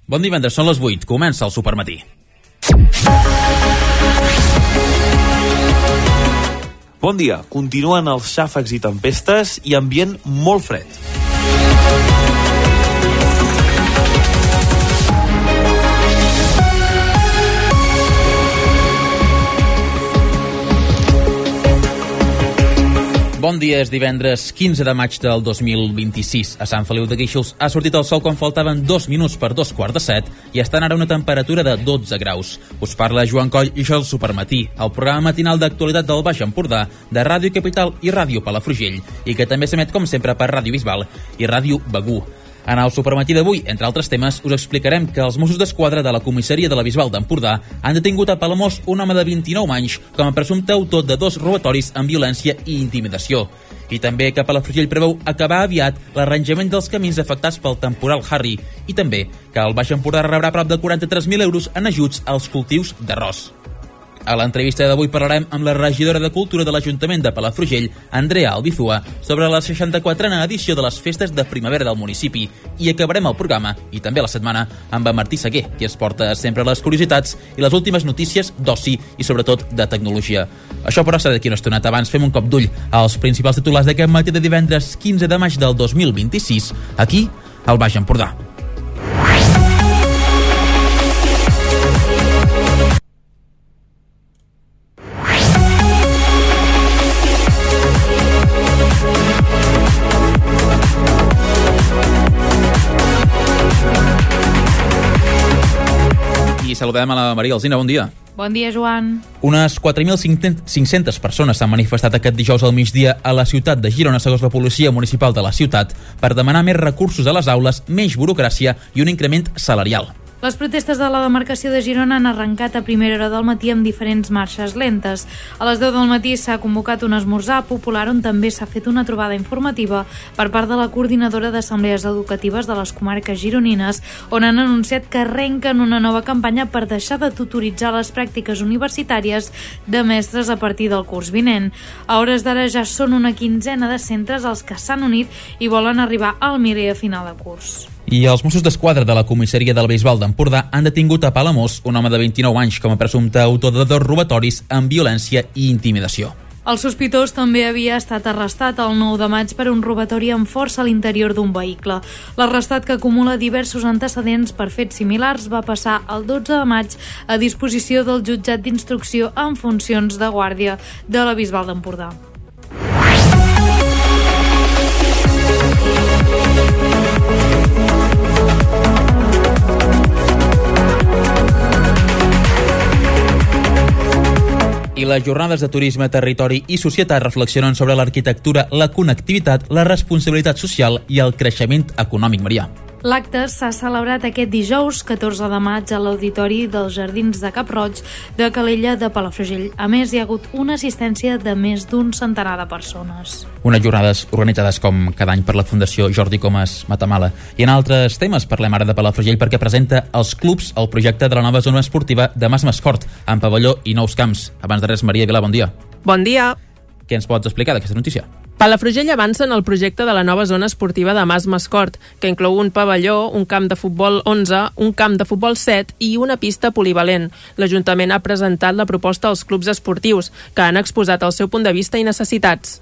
Bon divendres, són les 8. Comença el Supermatí. Bon dia. Continuen els xàfecs i tempestes i ambient molt fred. Bon dia, és divendres 15 de maig del 2026. A Sant Feliu de Guíxols ha sortit el sol quan faltaven 2 minuts per 2:45 i estan ara una temperatura de 12 graus. Us parla Joan Coll i això és el Supermatí, el programa matinal d'actualitat del Baix Empordà, de Ràdio Capital i Ràdio Palafrugell, i que també s'emet, com sempre, per Ràdio Bisbal i Ràdio Begur. En el Supermatí d'avui, entre altres temes, us explicarem que els Mossos d'Esquadra de la comissaria de la Bisbal d'Empordà han detingut a Palamós un home de 29 anys com a presumpte autor de 2 robatoris amb violència i intimidació. I també que Palafrugell preveu acabar aviat l'arranjament dels camins afectats pel temporal Harry, i també que el Baix Empordà rebrà prop de 43.000 euros en ajuts als cultius d'arròs. A l'entrevista d'avui parlarem amb la regidora de Cultura de l'Ajuntament de Palafrugell, Andrea Albizua, sobre la 64a edició de les festes de primavera del municipi, i acabarem el programa, i també la setmana, amb en Martí Seguer, qui es porta sempre les curiositats i les últimes notícies d'oci i sobretot de tecnologia. Això però serà d'aquí una estoneta. Abans fem un cop d'ull als principals titulars d'aquest matí de divendres 15 de maig del 2026, aquí, al Baix Empordà. I saludem a la Maria Alsina, bon dia. Bon dia, Joan. Unes 4.500 persones s'han manifestat aquest dijous al migdia a la ciutat de Girona, segons la policia municipal de la ciutat, per demanar més recursos a les aules, menys burocràcia i un increment salarial. Les protestes de la demarcació de Girona han arrencat a primera hora del matí amb diferents marxes lentes. A les 10 del matí s'ha convocat un esmorzar popular on també s'ha fet una trobada informativa per part de la coordinadora d'assemblees educatives de les comarques gironines, on han anunciat que arrenquen una nova campanya per deixar de tutoritzar les pràctiques universitàries de mestres a partir del curs vinent. A hores d'ara ja són una quinzena de centres els que s'han unit i volen arribar al miler a final de curs. I els Mossos d'Esquadra de la comissaria de la Bisbal d'Empordà han detingut a Palamós un home de 29 anys com a presumpte autor de 2 robatoris amb violència i intimidació. El sospitós també havia estat arrestat el 9 de maig per un robatori amb força a l'interior d'un vehicle. L'arrestat, que acumula diversos antecedents per fets similars, va passar el 12 de maig a disposició del jutjat d'instrucció en funcions de guàrdia de la Bisbal d'Empordà. I les jornades de turisme, territori i societat reflexionen sobre l'arquitectura, la connectivitat, la responsabilitat social i el creixement econòmic, Maria. L'acte s'ha celebrat aquest dijous 14 de maig a l'Auditori dels Jardins de Cap-roig de Calella de Palafrugell. A més, hi ha hagut una assistència de més d'un centenar de persones. Unes jornades organitzades com cada any per la Fundació Jordi Comas Matamala. I en altres temes parlem ara de Palafrugell perquè presenta els clubs el projecte de la nova zona esportiva de Mas Mascort, amb pavelló i nous camps. Abans de res, Maria Vilà, bon dia. Bon dia. Què ens pots explicar d'aquesta notícia? Palafrugell avança en el projecte de la nova zona esportiva de Mas Mascort, que inclou un pavelló, un camp de futbol 11, un camp de futbol 7 i una pista polivalent. L'Ajuntament ha presentat la proposta als clubs esportius, que han exposat el seu punt de vista i necessitats.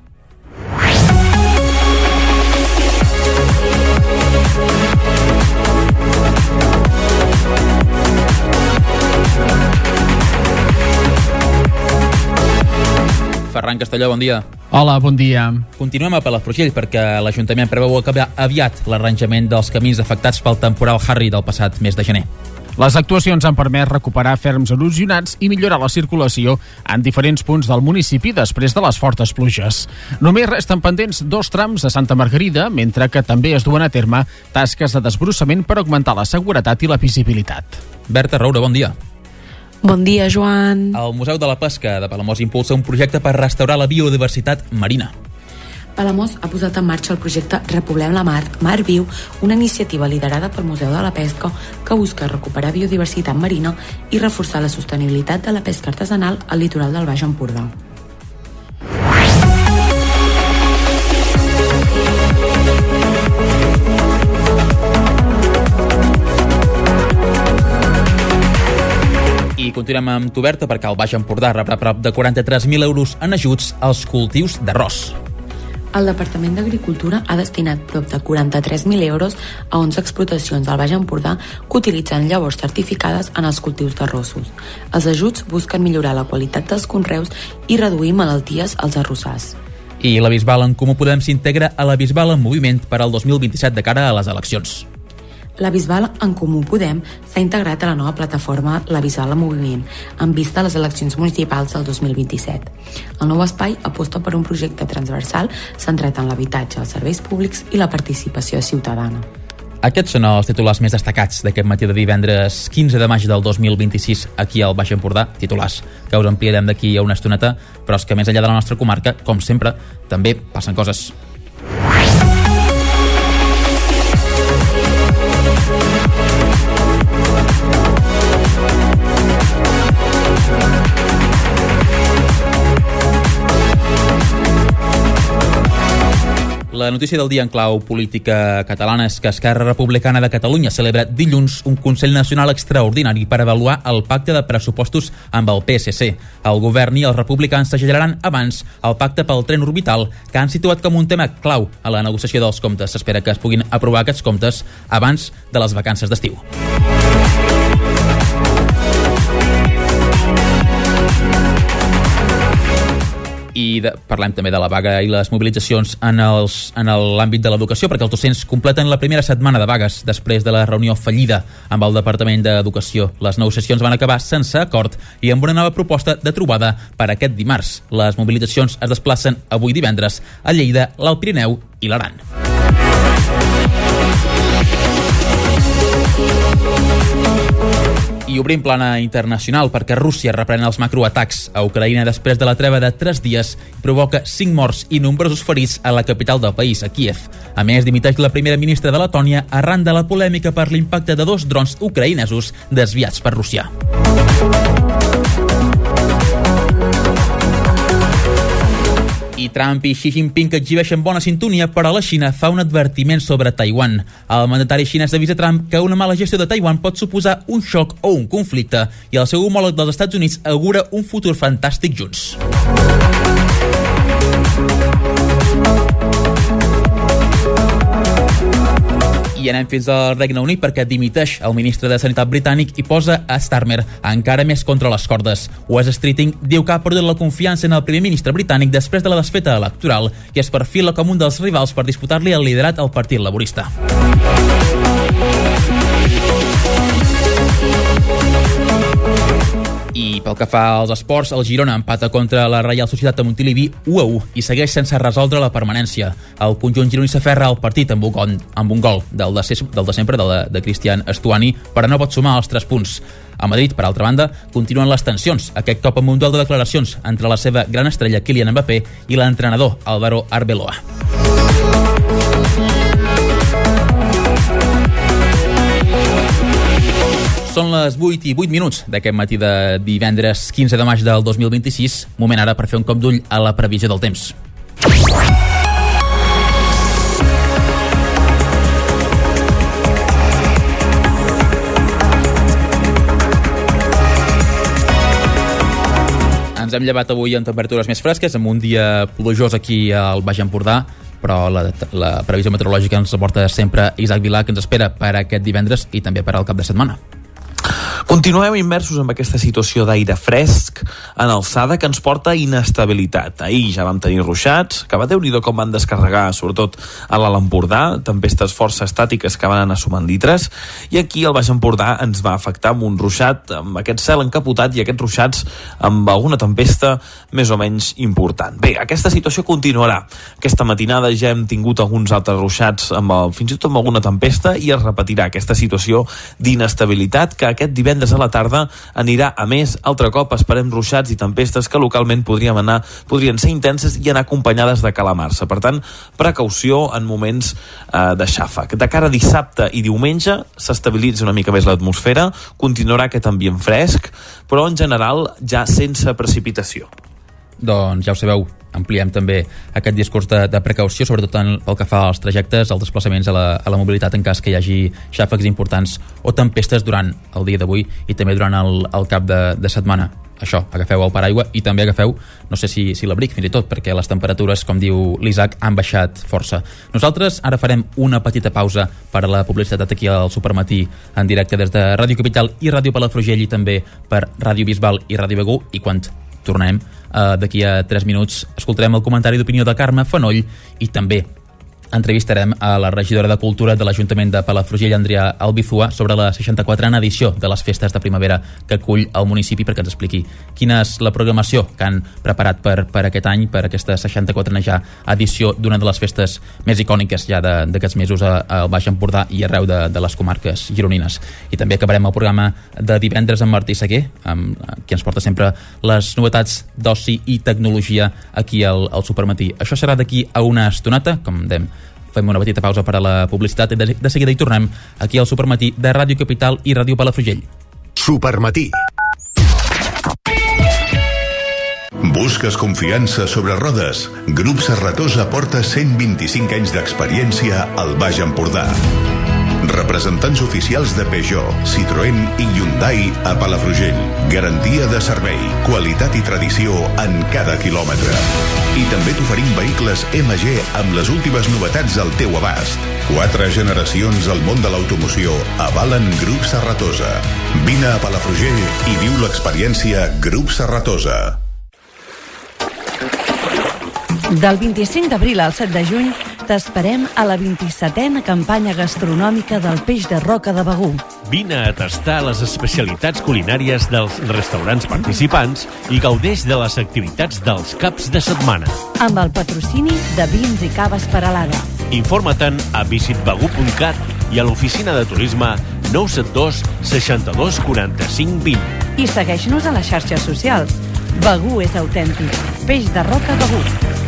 Ferran Castelló, bon dia. Hola, bon dia. Continuem a Palafrugell perquè l'Ajuntament preveu acabar aviat l'arranjament dels camins afectats pel temporal Harry del passat mes de gener. Les actuacions han permès recuperar ferms erosionats i millorar la circulació en diferents punts del municipi després de les fortes pluges. Només resten pendents 2 trams a Santa Margarida, mentre que també es duen a terme tasques de desbrossament per augmentar la seguretat i la visibilitat. Berta Roura, bon dia. Bon dia, Joan. El Museu de la Pesca de Palamós impulsa un projecte per restaurar la biodiversitat marina. Palamós ha posat en marxa el projecte Repoblem la Mar, Mar Viu, una iniciativa liderada pel Museu de la Pesca que busca recuperar biodiversitat marina i reforçar la sostenibilitat de la pesca artesanal al litoral del Baix Empordà. continuem amb Tuberta perquè el Baix Empordà rebrà prop de 43.000 euros en ajuts als cultius d'arròs. El Departament d'Agricultura ha destinat prop de 43.000 euros a 11 explotacions del Baix Empordà que utilitzen llavors certificades en els cultius d'arrossos. Els ajuts busquen millorar la qualitat dels conreus i reduir malalties als arrossars. I la Bisbal en Comú Podem s'integra a la Bisbal en Moviment per al 2027 de cara a les eleccions. La Bisbal en Comú Podem s'ha integrat a la nova plataforma La Bisbal en Moviment, en vista a les eleccions municipals del 2027. El nou espai aposta per un projecte transversal centrat en l'habitatge, els serveis públics i la participació ciutadana. Aquests són els titulars més destacats d'aquest matí de divendres 15 de maig del 2026 aquí al Baix Empordà, titulars que us ampliarem d'aquí a una estoneta, però és que més enllà de la nostra comarca, com sempre, també passen coses. La notícia del dia en clau política catalana és que Esquerra Republicana de Catalunya celebra dilluns un Consell Nacional extraordinari per avaluar el pacte de pressupostos amb el PSC. El govern i els republicans s'ageneraran abans el pacte pel tren orbital, que han situat com un tema clau a la negociació dels comptes. S'espera que es puguin aprovar aquests comptes abans de les vacances d'estiu. I parlem també de la vaga i les mobilitzacions en l'àmbit de l'educació, perquè els docents completen la primera setmana de vagues després de la reunió fallida amb el Departament d'Educació. Les negociacions van acabar sense acord i amb una nova proposta de trobada per aquest dimarts. Les mobilitzacions es desplacen avui divendres a Lleida, l'Alt Pirineu i l'Aran. I obrim plana internacional perquè Rússia reprèn els macroatacs a Ucraïna després de la treva de 3 dies i provoca 5 morts i nombrosos ferits a la capital del país, a Kíev. A més, dimiteix la primera ministra de Letònia arran de la polèmica per l'impacte de 2 drons ucraïnesos desviats per Rússia. I Trump i Xi Jinping exhibeixen bona sintonia, però la Xina fa un advertiment sobre Taiwan. El mandatari xinès avisa Trump que una mala gestió de Taiwan pot suposar un xoc o un conflicte i el seu homòleg dels Estats Units augura un futur fantàstic junts. I anem fins al Regne Unit perquè dimiteix el ministre de Sanitat britànic i posa a Starmer encara més contra les cordes. Wes Streeting diu que ha perdut la confiança en el primer ministre britànic després de la desfeta electoral i es perfila com un dels rivals per disputar-li el liderat al Partit Laborista. I pel que fa als esports, el Girona empata contra la Reial Societat de Montilivi 1-1 i segueix sense resoldre la permanència. El conjunt gironí s'aferra al partit amb un gol del de sempre, de Cristian Estuani, però no pot sumar els 3 punts. A Madrid, per altra banda, continuen les tensions, aquest cop amb un duel de declaracions entre la seva gran estrella Kylian Mbappé i l'entrenador Álvaro Arbeloa. Són les 8 i 8 minuts d'aquest matí de divendres 15 de maig del 2026. Moment ara per fer un cop d'ull a la previsió del temps. Ens hem llevat avui en temperatures més fresques, amb un dia plujós aquí al Baix Empordà, però la previsió meteorològica ens aporta sempre Isaac Vilà, que ens espera per aquest divendres i també per al cap de setmana. Continuem immersos en aquesta situació d'aire fresc en alçada que ens porta a inestabilitat. Ahir ja vam tenir ruixats, que va Déu-n'hi-do com van descarregar, sobretot a l'Alt Empordà, tempestes força estàtiques que van anar sumant litres, i aquí al Baix Empordà ens va afectar amb un ruixat, amb aquest cel encapotat i aquests ruixats amb alguna tempesta més o menys important. Bé, aquesta situació continuarà. Aquesta matinada ja hem tingut alguns altres ruixats, fins i tot amb alguna tempesta, i es repetirà aquesta situació d'inestabilitat que aquest divendres a la tarda anirà a més. Altre cop esperem ruixats i tempestes que localment podrien ser intenses i anar acompanyades de calamarsa. Per tant, precaució en moments de xàfec. De cara a dissabte i diumenge s'estabilitza una mica més l'atmosfera, continuarà aquest ambient fresc, però en general ja sense precipitació. Doncs ja ho sabeu, ampliem també aquest discurs de precaució, sobretot pel que fa als trajectes, als desplaçaments a la mobilitat en cas que hi hagi xàfecs importants o tempestes durant el dia d'avui i també durant el cap de setmana. Això, agafeu el paraigua i també agafeu, no sé si l'abric fins i tot, perquè les temperatures, com diu l'Isaac, han baixat força. Nosaltres ara farem una petita pausa per a la publicitat aquí al Supermatí en directe des de Ràdio Capital i Ràdio Palafrugell i també per Ràdio Bisbal i Ràdio Begur, i quan tornem d'aquí a 3 minuts escoltarem el comentari d'opinió de Carme Fanoll i també entrevistarem a la regidora de Cultura de l'Ajuntament de Palafrugell, Andrea Albizua, sobre la 64a edició de les festes de primavera que acull el municipi, perquè ens expliqui quina és la programació que han preparat per aquest any, per aquesta 64a ja edició d'una de les festes més icòniques ja d'aquests mesos al Baix Empordà i arreu de les comarques gironines. I també acabarem el programa de divendres amb Martí Seguer, qui ens porta sempre les novetats d'oci i tecnologia aquí al Supermatí. Això serà d'aquí a una estoneta, com dèiem. Fem una petita pausa per a la publicitat i de seguida hi tornem aquí al Supermatí de Ràdio Capital i Ràdio Palafrugell. Supermatí. Busques confiança sobre rodes? Grup Serratosa porta 125 anys d'experiència al Baix Empordà. Representants oficials de Peugeot, Citroën i Hyundai a Palafrugell. Garantia de servei, qualitat i tradició en cada quilòmetre. I també t'oferim vehicles MG amb les últimes novetats al teu abast. 4 generacions al món de l'automoció avalen Grup Serratosa. Vine a Palafrugell i viu l'experiència Grup Serratosa. Del 25 d'abril al 7 de juny t'esperem a la 27a campanya gastronòmica del peix de roca de Begur. Vine a tastar les especialitats culinàries dels restaurants participants i gaudeix de les activitats dels caps de setmana. Amb el patrocini de Vins i Caves Peralada. Informa't-en a visitbegur.cat i a l'oficina de turisme 972 62 45 20. I segueix-nos a les xarxes socials. Begur és autèntic. Peix de roca Begur.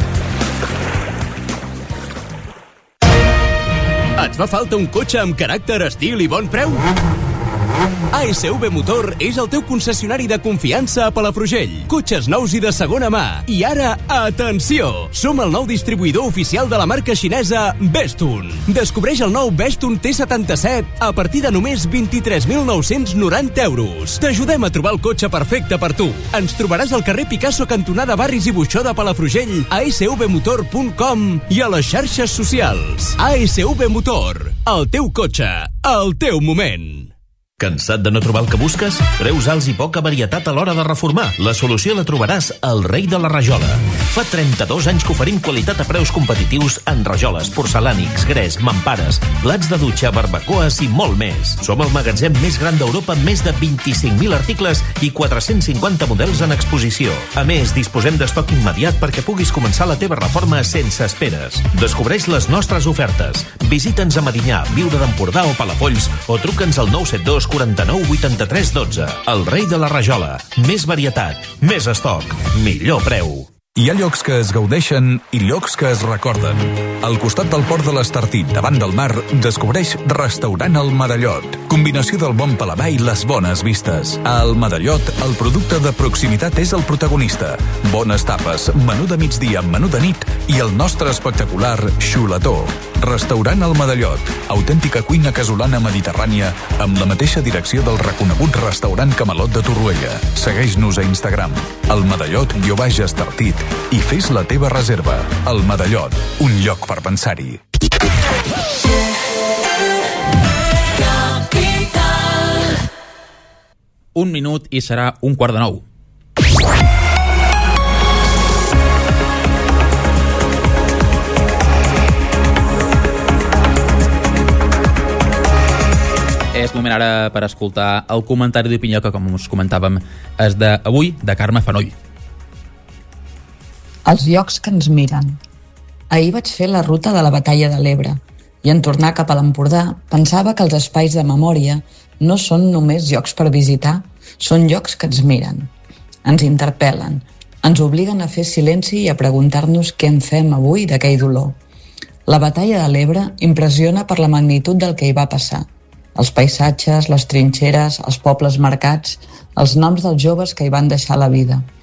Et fa falta un cotxe amb caràcter, estil i bon preu? ASV Motor és el teu concessionari de confiança a Palafrugell. Cotxes nous i de segona mà. I ara, atenció! Som el nou distribuïdor oficial de la marca xinesa Bestun. Descobreix el nou Bestun T77 a partir de només 23.990 euros. T'ajudem a trobar el cotxe perfecte per tu. Ens trobaràs al carrer Picasso, cantonada Barris i Buixó de Palafrugell, a asvmotor.com i a les xarxes socials. ASV Motor, el teu cotxe, el teu moment. Cansat de no trobar el que busques? Preus alts i poca varietat a l'hora de reformar. La solució la trobaràs al Rei de la Rajola. Fa 32 anys que oferim qualitat a preus competitius en rajoles, porcelànics, gres, mampares, plats de dutxa, barbacoes i molt més. Som el magatzem més gran d'Europa amb més de 25.000 articles i 450 models en exposició. A més, disposem d'estoc immediat perquè puguis començar la teva reforma sense esperes. Descobreix les nostres ofertes. Visita'ns a Medinyà, Viure d'Empordà o Palafolls o truca'ns al 972 49 83 12. El Rei de la Rajola. Més varietat, més estoc, millor preu. Hi ha llocs que es gaudeixen i llocs que es recorden. Al costat del port de l'Estartit, davant del mar, descobreix Restaurant El Medallot. Combinació del bon paladar i les bones vistes. Al Medallot, el producte de proximitat és el protagonista. Bones tapes, menú de migdia, menú de nit i el nostre espectacular xuletó. Restaurant El Medallot, autèntica cuina casolana mediterrània amb la mateixa direcció del reconegut restaurant Camalot de Torroella. Segueix-nos a Instagram, El Medallot_Estartit, i fes la teva reserva. El Medallot, un lloc per pensar-hi. Un minut i serà 8:45. És moment ara per escoltar el comentari d'opinió que, com us comentàvem, és d'avui, de Carme Fanoll. Els llocs que ens miren. Ahir vaig fer la ruta de la Batalla de l'Ebre i en tornar cap a l'Empordà pensava que els espais de memòria no són només llocs per visitar, són llocs que ens miren, ens interpel·len, ens obliguen a fer silenci i a preguntar-nos què en fem avui d'aquell dolor. La Batalla de l'Ebre impressiona per la magnitud del que hi va passar. Els paisatges, les trinxeres, els pobles marcats, els noms dels joves que hi van deixar la vida.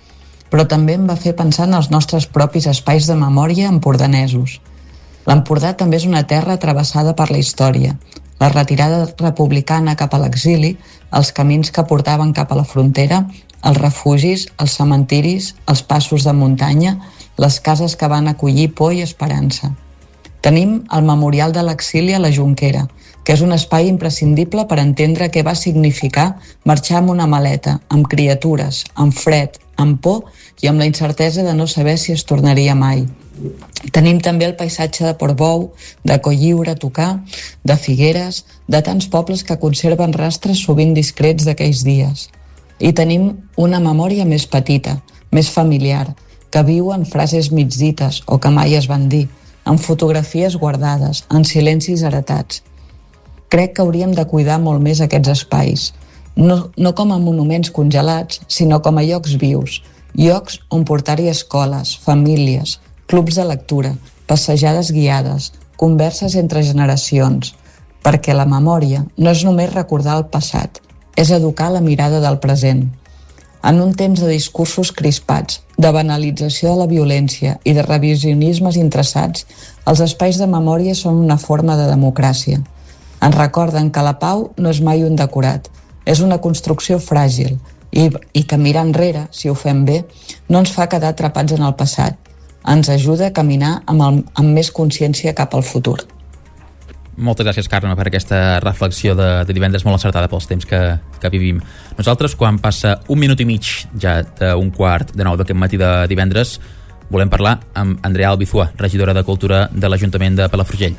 però també em va fer pensar en els nostres propis espais de memòria empordanesos. L'Empordà també és una terra travessada per la història. La retirada republicana cap a l'exili, els camins que portaven cap a la frontera, els refugis, els cementiris, els passos de muntanya, les cases que van acollir por i esperança. Tenim el Memorial de l'Exili a la Jonquera, que és un espai imprescindible per entendre què va significar marxar amb una maleta, amb criatures, amb fred, amb por i amb la incertesa de no saber si es tornaria mai. Tenim també el paisatge de Portbou, de Cotlliure a tocar, de Figueres, de tants pobles que conserven rastres sovint discrets d'aquells dies. I tenim una memòria més petita, més familiar, que viu en frases mig dites o que mai es van dir, en fotografies guardades, en silencis heretats. Crec que hauríem de cuidar molt més aquests espais, no com a monuments congelats, sinó com a llocs vius, llocs on portar-hi escoles, famílies, clubs de lectura, passejades guiades, converses entre generacions, perquè la memòria no és només recordar el passat, és educar la mirada del present. En un temps de discursos crispats, de banalització de la violència i de revisionismes interessats, els espais de memòria són una forma de democràcia. Ens recorden que la pau no és mai un decorat, és una construcció fràgil i que mirar enrere, si ho fem bé, no ens fa quedar atrapats en el passat. Ens ajuda a caminar amb més consciència cap al futur. Moltes gràcies, Carme, per aquesta reflexió de divendres molt acertada pels temps que vivim. Nosaltres, quan passa 1 minut i mig ja d'un 8:45 d'aquest matí de divendres, volem parlar amb Andrea Albizua, regidora de Cultura de l'Ajuntament de Palafrugell.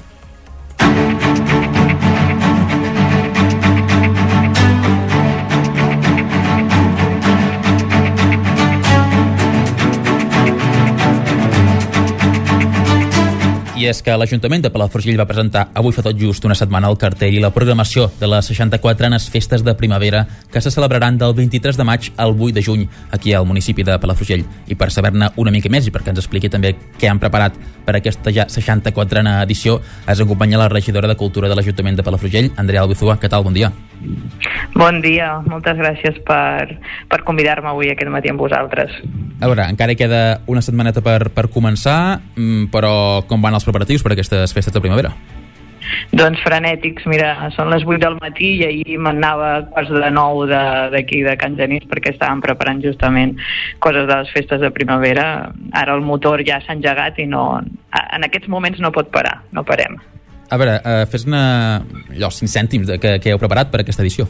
I és que l'Ajuntament de Palafrugell va presentar avui fa tot just una setmana el cartell i la programació de les 64enes festes de primavera que se celebraran del 23 de maig al 8 de juny aquí al municipi de Palafrugell. I per saber-ne una mica més i perquè ens expliqui també què han preparat per aquesta ja 64a edició, ens acompanya la regidora de Cultura de l'Ajuntament de Palafrugell, Andrea Albizua. Què tal? Bon dia. Bon dia, moltes gràcies per convidar-me avui aquest matí amb vosaltres. A veure, encara queda una setmaneta per començar, però com van els preparatius per aquestes festes de primavera? Doncs frenètics, mira, són les 8 del matí i ahir m'anava a quarts de 9 d'aquí de Can Genís perquè estàvem preparant justament coses de les festes de primavera. Ara el motor ja s'ha engegat i en aquests moments no pot parar, no parem. A veure, fes-ne allò 5 cèntims que heu preparat per aquesta edició.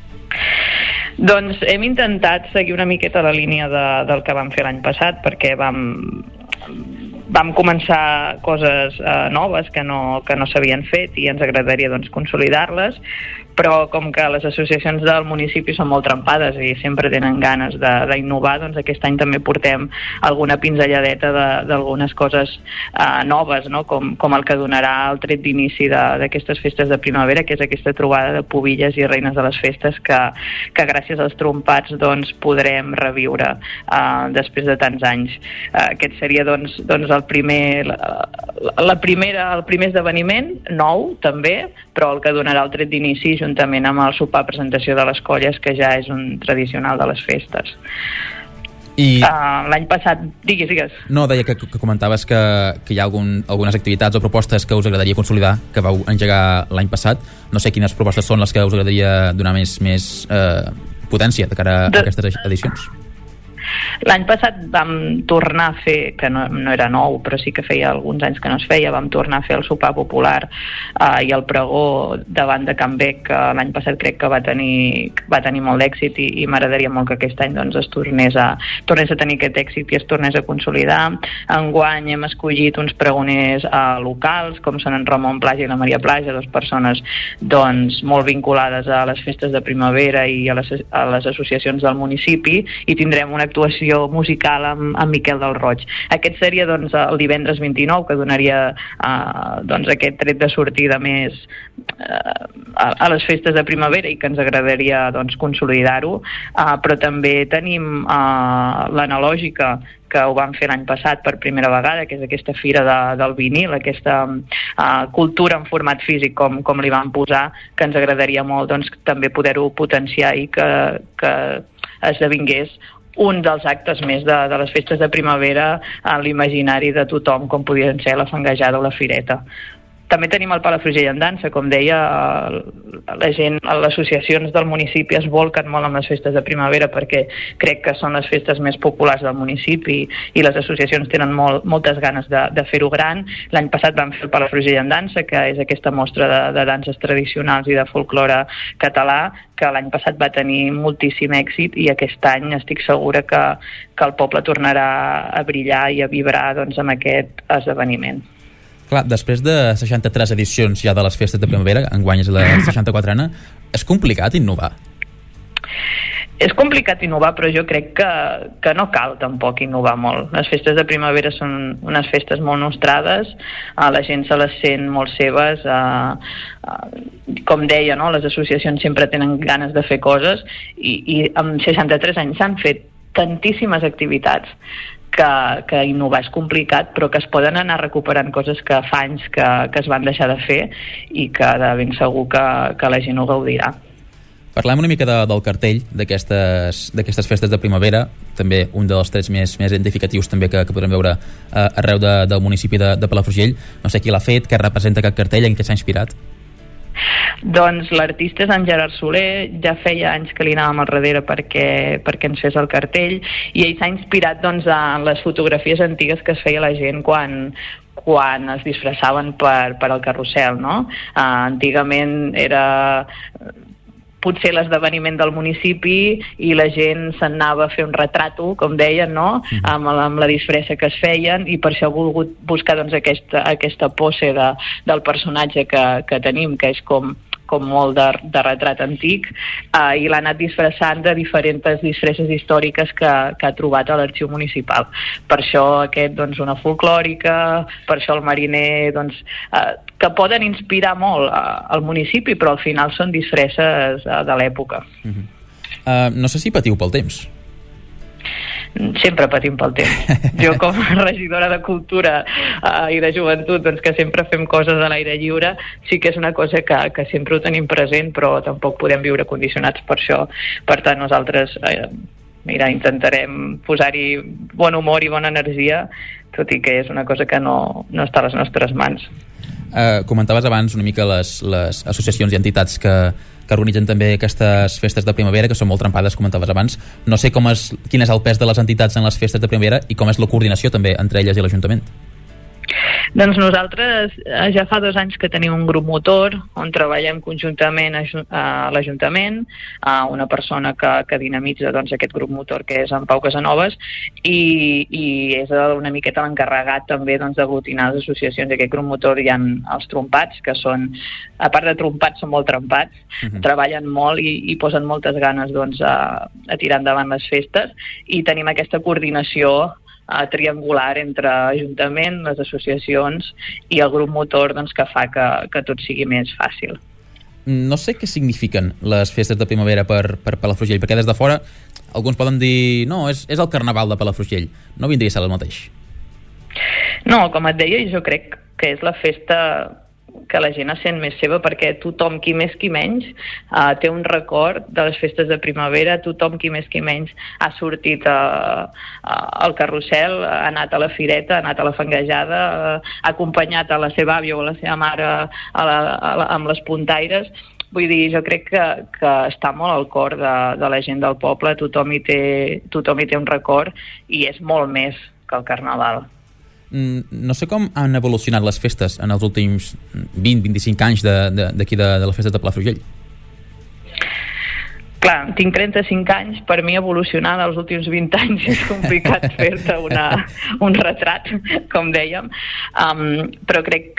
Doncs hem intentat seguir una miqueta la línia del que vam fer l'any passat, perquè vam començar coses noves que no s'havien fet i ens agradaria doncs consolidar-les, però com que les associacions del municipi són molt trempades i sempre tenen ganes d'innovar, doncs aquest any també portem alguna pinzelladeta d'algunes coses noves, no? com el que donarà el tret d'inici d'aquestes festes de primavera, que és aquesta trobada de pubilles i reines de les festes que gràcies als trompats doncs, podrem reviure després de tants anys. Aquest seria doncs el primer esdeveniment, nou també, però el que donarà el tret d'inici juntament amb el sopar presentació de les colles, que ja és un tradicional de les festes. L'any passat, digues. No, deia que comentaves que hi ha algunes activitats o propostes que us agradaria consolidar, que vau engegar l'any passat. No sé quines propostes són les que us agradaria donar més potència de cara a aquestes edicions. L'any passat vam tornar a fer, que no era nou, però sí que feia alguns anys que no es feia, vam tornar a fer el sopar popular i el pregó davant de Can Bec, que l'any passat crec que va tenir molt d'èxit i m'agradaria molt que aquest any doncs, es tornés a tenir aquest èxit i es tornés a consolidar. Enguany hem escollit uns pregoners locals, com són en Ramon Plaja i la Maria Plaja, dues persones doncs, molt vinculades a les festes de primavera i a les associacions del municipi, i tindrem una actuació musical amb Miquel del Roig. Aquest seria doncs, el divendres 29, que donaria doncs, aquest tret de sortida més a les festes de primavera i que ens agradaria doncs, consolidar-ho, però també tenim l'analògica, que ho vam fer l'any passat per primera vegada, que és aquesta fira del vinil, aquesta cultura en format físic, com li vam posar, que ens agradaria molt doncs, també poder-ho potenciar i que esdevingués un dels actes més de les festes de primavera en l'imaginari de tothom, com podien ser la fangejada o la fireta. També tenim el Palafrugell en dansa, com deia, la gent, les associacions del municipi es volquen molt amb les festes de primavera perquè crec que són les festes més populars del municipi i les associacions tenen moltes ganes de fer-ho gran. L'any passat vam fer el Palafrugell en dansa, que és aquesta mostra de danses tradicionals i de folklore català, que l'any passat va tenir moltíssim èxit i aquest any estic segura que el poble tornarà a brillar i a vibrar doncs, amb aquest esdeveniment. Clar, després de 63 edicions ja de les festes de primavera, enguany és la 64a, és complicat innovar? És complicat innovar, però jo crec que no cal tampoc innovar molt. Les festes de primavera són unes festes molt nostrades, la gent se les sent molt seves, com deia, no? Les associacions sempre tenen ganes de fer coses i amb 63 anys s'han fet tantíssimes activitats que innovar és complicat, però que es poden anar recuperant coses que fa anys que es van deixar de fer i que de ben segur que la gent ho gaudirà. Parlem una mica del cartell d'aquestes festes de primavera, també un dels trets més identificatius també que podrem veure arreu del municipi de Palafrugell. No sé qui l'ha fet, què representa aquest cartell, en què s'ha inspirat? Doncs l'artista és en Gerard Soler, ja feia anys que li anàvem al darrere perquè ens fes el cartell i ell s'ha inspirat doncs, en les fotografies antigues que es feia la gent quan es disfressaven per al carrusel, no? Antigament era potser l'esdeveniment del municipi i la gent se'n anava a fer un retrato, com deien, no? Amb la disfressa que es feien i per això ha volgut buscar doncs, aquesta pose del personatge que tenim, que és com molt de retrat antic, i l'ha anat disfressant de diferents disfresses històriques que ha trobat a l'arxiu municipal. Per això aquest, doncs, una folclòrica, per això el mariner, doncs, que poden inspirar molt al municipi, però al final són disfresses de l'època. No sé si patiu pel temps. Sempre patim pel temps. Jo com a regidora de Cultura i de Joventut, doncs que sempre fem coses a l'aire lliure, sí que és una cosa que sempre ho tenim present, però tampoc podem viure condicionats per això. Per tant, nosaltres intentarem posar-hi bon humor i bona energia, tot i que és una cosa que no està a les nostres mans. Comentaves abans una mica les associacions i entitats que organitzen també aquestes festes de primavera, que són molt trempades, comentaves abans. No sé quin és el pes de les entitats en les festes de primavera i com és la coordinació també entre elles i l'Ajuntament. Doncs nosaltres ja fa 2 anys que tenim un grup motor on treballem conjuntament a l'Ajuntament, una persona que dinamitza doncs, aquest grup motor que és en Pau Casanovas i és una miqueta l'encarregat també doncs, d'aglutinar les associacions. D'aquest grup motor hi ha els trompats, que són, a part de trompats, són molt trempats, treballen molt i posen moltes ganes doncs, a tirar endavant les festes i tenim aquesta coordinació triangular entre Ajuntament, les associacions i el grup motor doncs, que fa que tot sigui més fàcil. No sé què signifiquen les festes de primavera per Palafrugell, perquè des de fora alguns poden dir no, és el Carnaval de Palafrugell. No vindria a ser el mateix? No, com et deia, jo crec que és la festa que la gent es sent més seva, perquè tothom, qui més qui menys, té un record de les festes de primavera, tothom, qui més qui menys, ha sortit al carrusel, ha anat a la fireta, ha anat a la fangejada, ha acompanyat a la seva àvia o a la seva mare amb les puntaires. Vull dir, jo crec que està molt al cor de la gent del poble, tothom hi té un record i és molt més que el Carnaval. No sé com han evolucionat les festes en els últims 20-25 anys d'aquí de les festes de Palafrugell. Clar, tinc 35 anys, per mi evolucionar dels últims 20 anys és complicat fer-te un retrat, com dèiem, però crec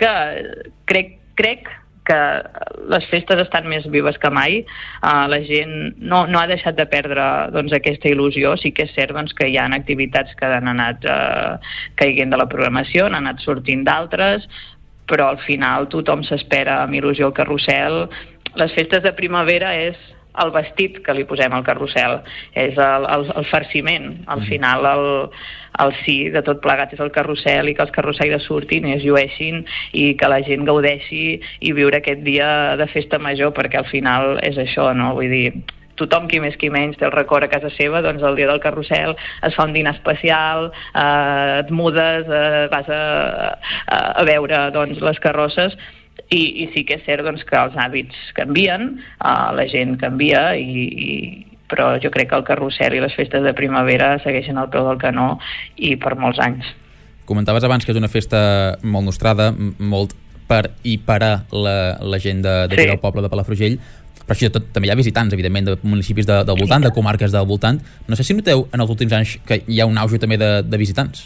que les festes estan més vives que mai. La gent no ha deixat de perdre doncs, aquesta il·lusió. Sí que és cert doncs, que hi ha activitats que han anat caiguent de la programació, han anat sortint d'altres, però al final tothom s'espera amb il·lusió al carrusel. Les festes de primavera és el vestit que li posem al carrusel, és el farciment. Al final el sí de tot plegat és el carrusel i que els carrussaires surtin i es llueixin i que la gent gaudeixi i viure aquest dia de festa major, perquè al final és això, no? Vull dir, tothom, qui més qui menys, té el record a casa seva, doncs el dia del carrusel es fa un dinar especial, et mudes, vas a veure doncs, les carrosses, i sí que és cert doncs, que els hàbits canvien, la gent canvia, però jo crec que el carrusel i les festes de primavera segueixen al peu del canó i per molts anys. Comentaves abans que és una festa molt nostrada, molt per i per a la gent d'aquí del poble de Palafrugell, però així de tot també hi ha visitants, evidentment, de municipis del voltant, de comarques del voltant. No sé si noteu en els últims anys que hi ha un auge també de visitants.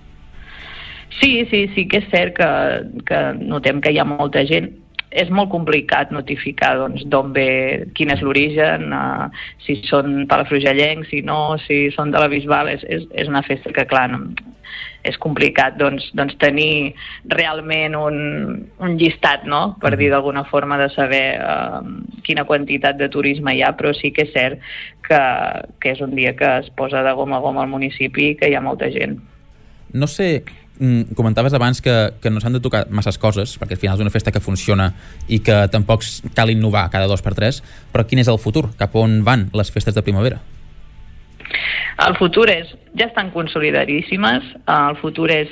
Sí que és cert que notem que hi ha molta gent. És molt complicat notificar d'on ve, quin és l'origen, si són palafrugellencs, si no, si són de la Bisbal. És una festa que, clar, és complicat tenir realment un llistat, no?, per dir d'alguna forma, de saber quina quantitat de turisme hi ha, però sí que és cert que és un dia que es posa de gom a gom al municipi i que hi ha molta gent. No sé, comentaves abans que no s'han de tocar masses coses, perquè al final és una festa que funciona i que tampoc cal innovar cada 2x3, però quin és el futur? Cap on van les festes de primavera? El futur ja estan consolidadíssimes, el futur és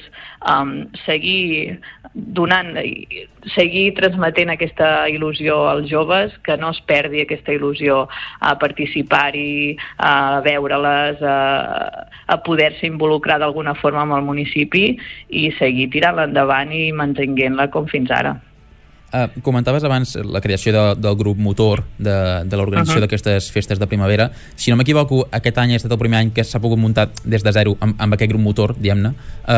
seguir donant, seguir transmetent aquesta il·lusió als joves, que no es perdi aquesta il·lusió a participar-hi, a veure-les, a poder-se involucrar d'alguna forma amb el municipi i seguir tirant-la endavant i mantenint-la com fins ara. Comentaves abans la creació del grup motor de l'organització d'aquestes festes de primavera. Si no m'equivoco, aquest any ha estat el primer any que s'ha pogut muntar des de zero amb aquest grup motor, diguem-ne.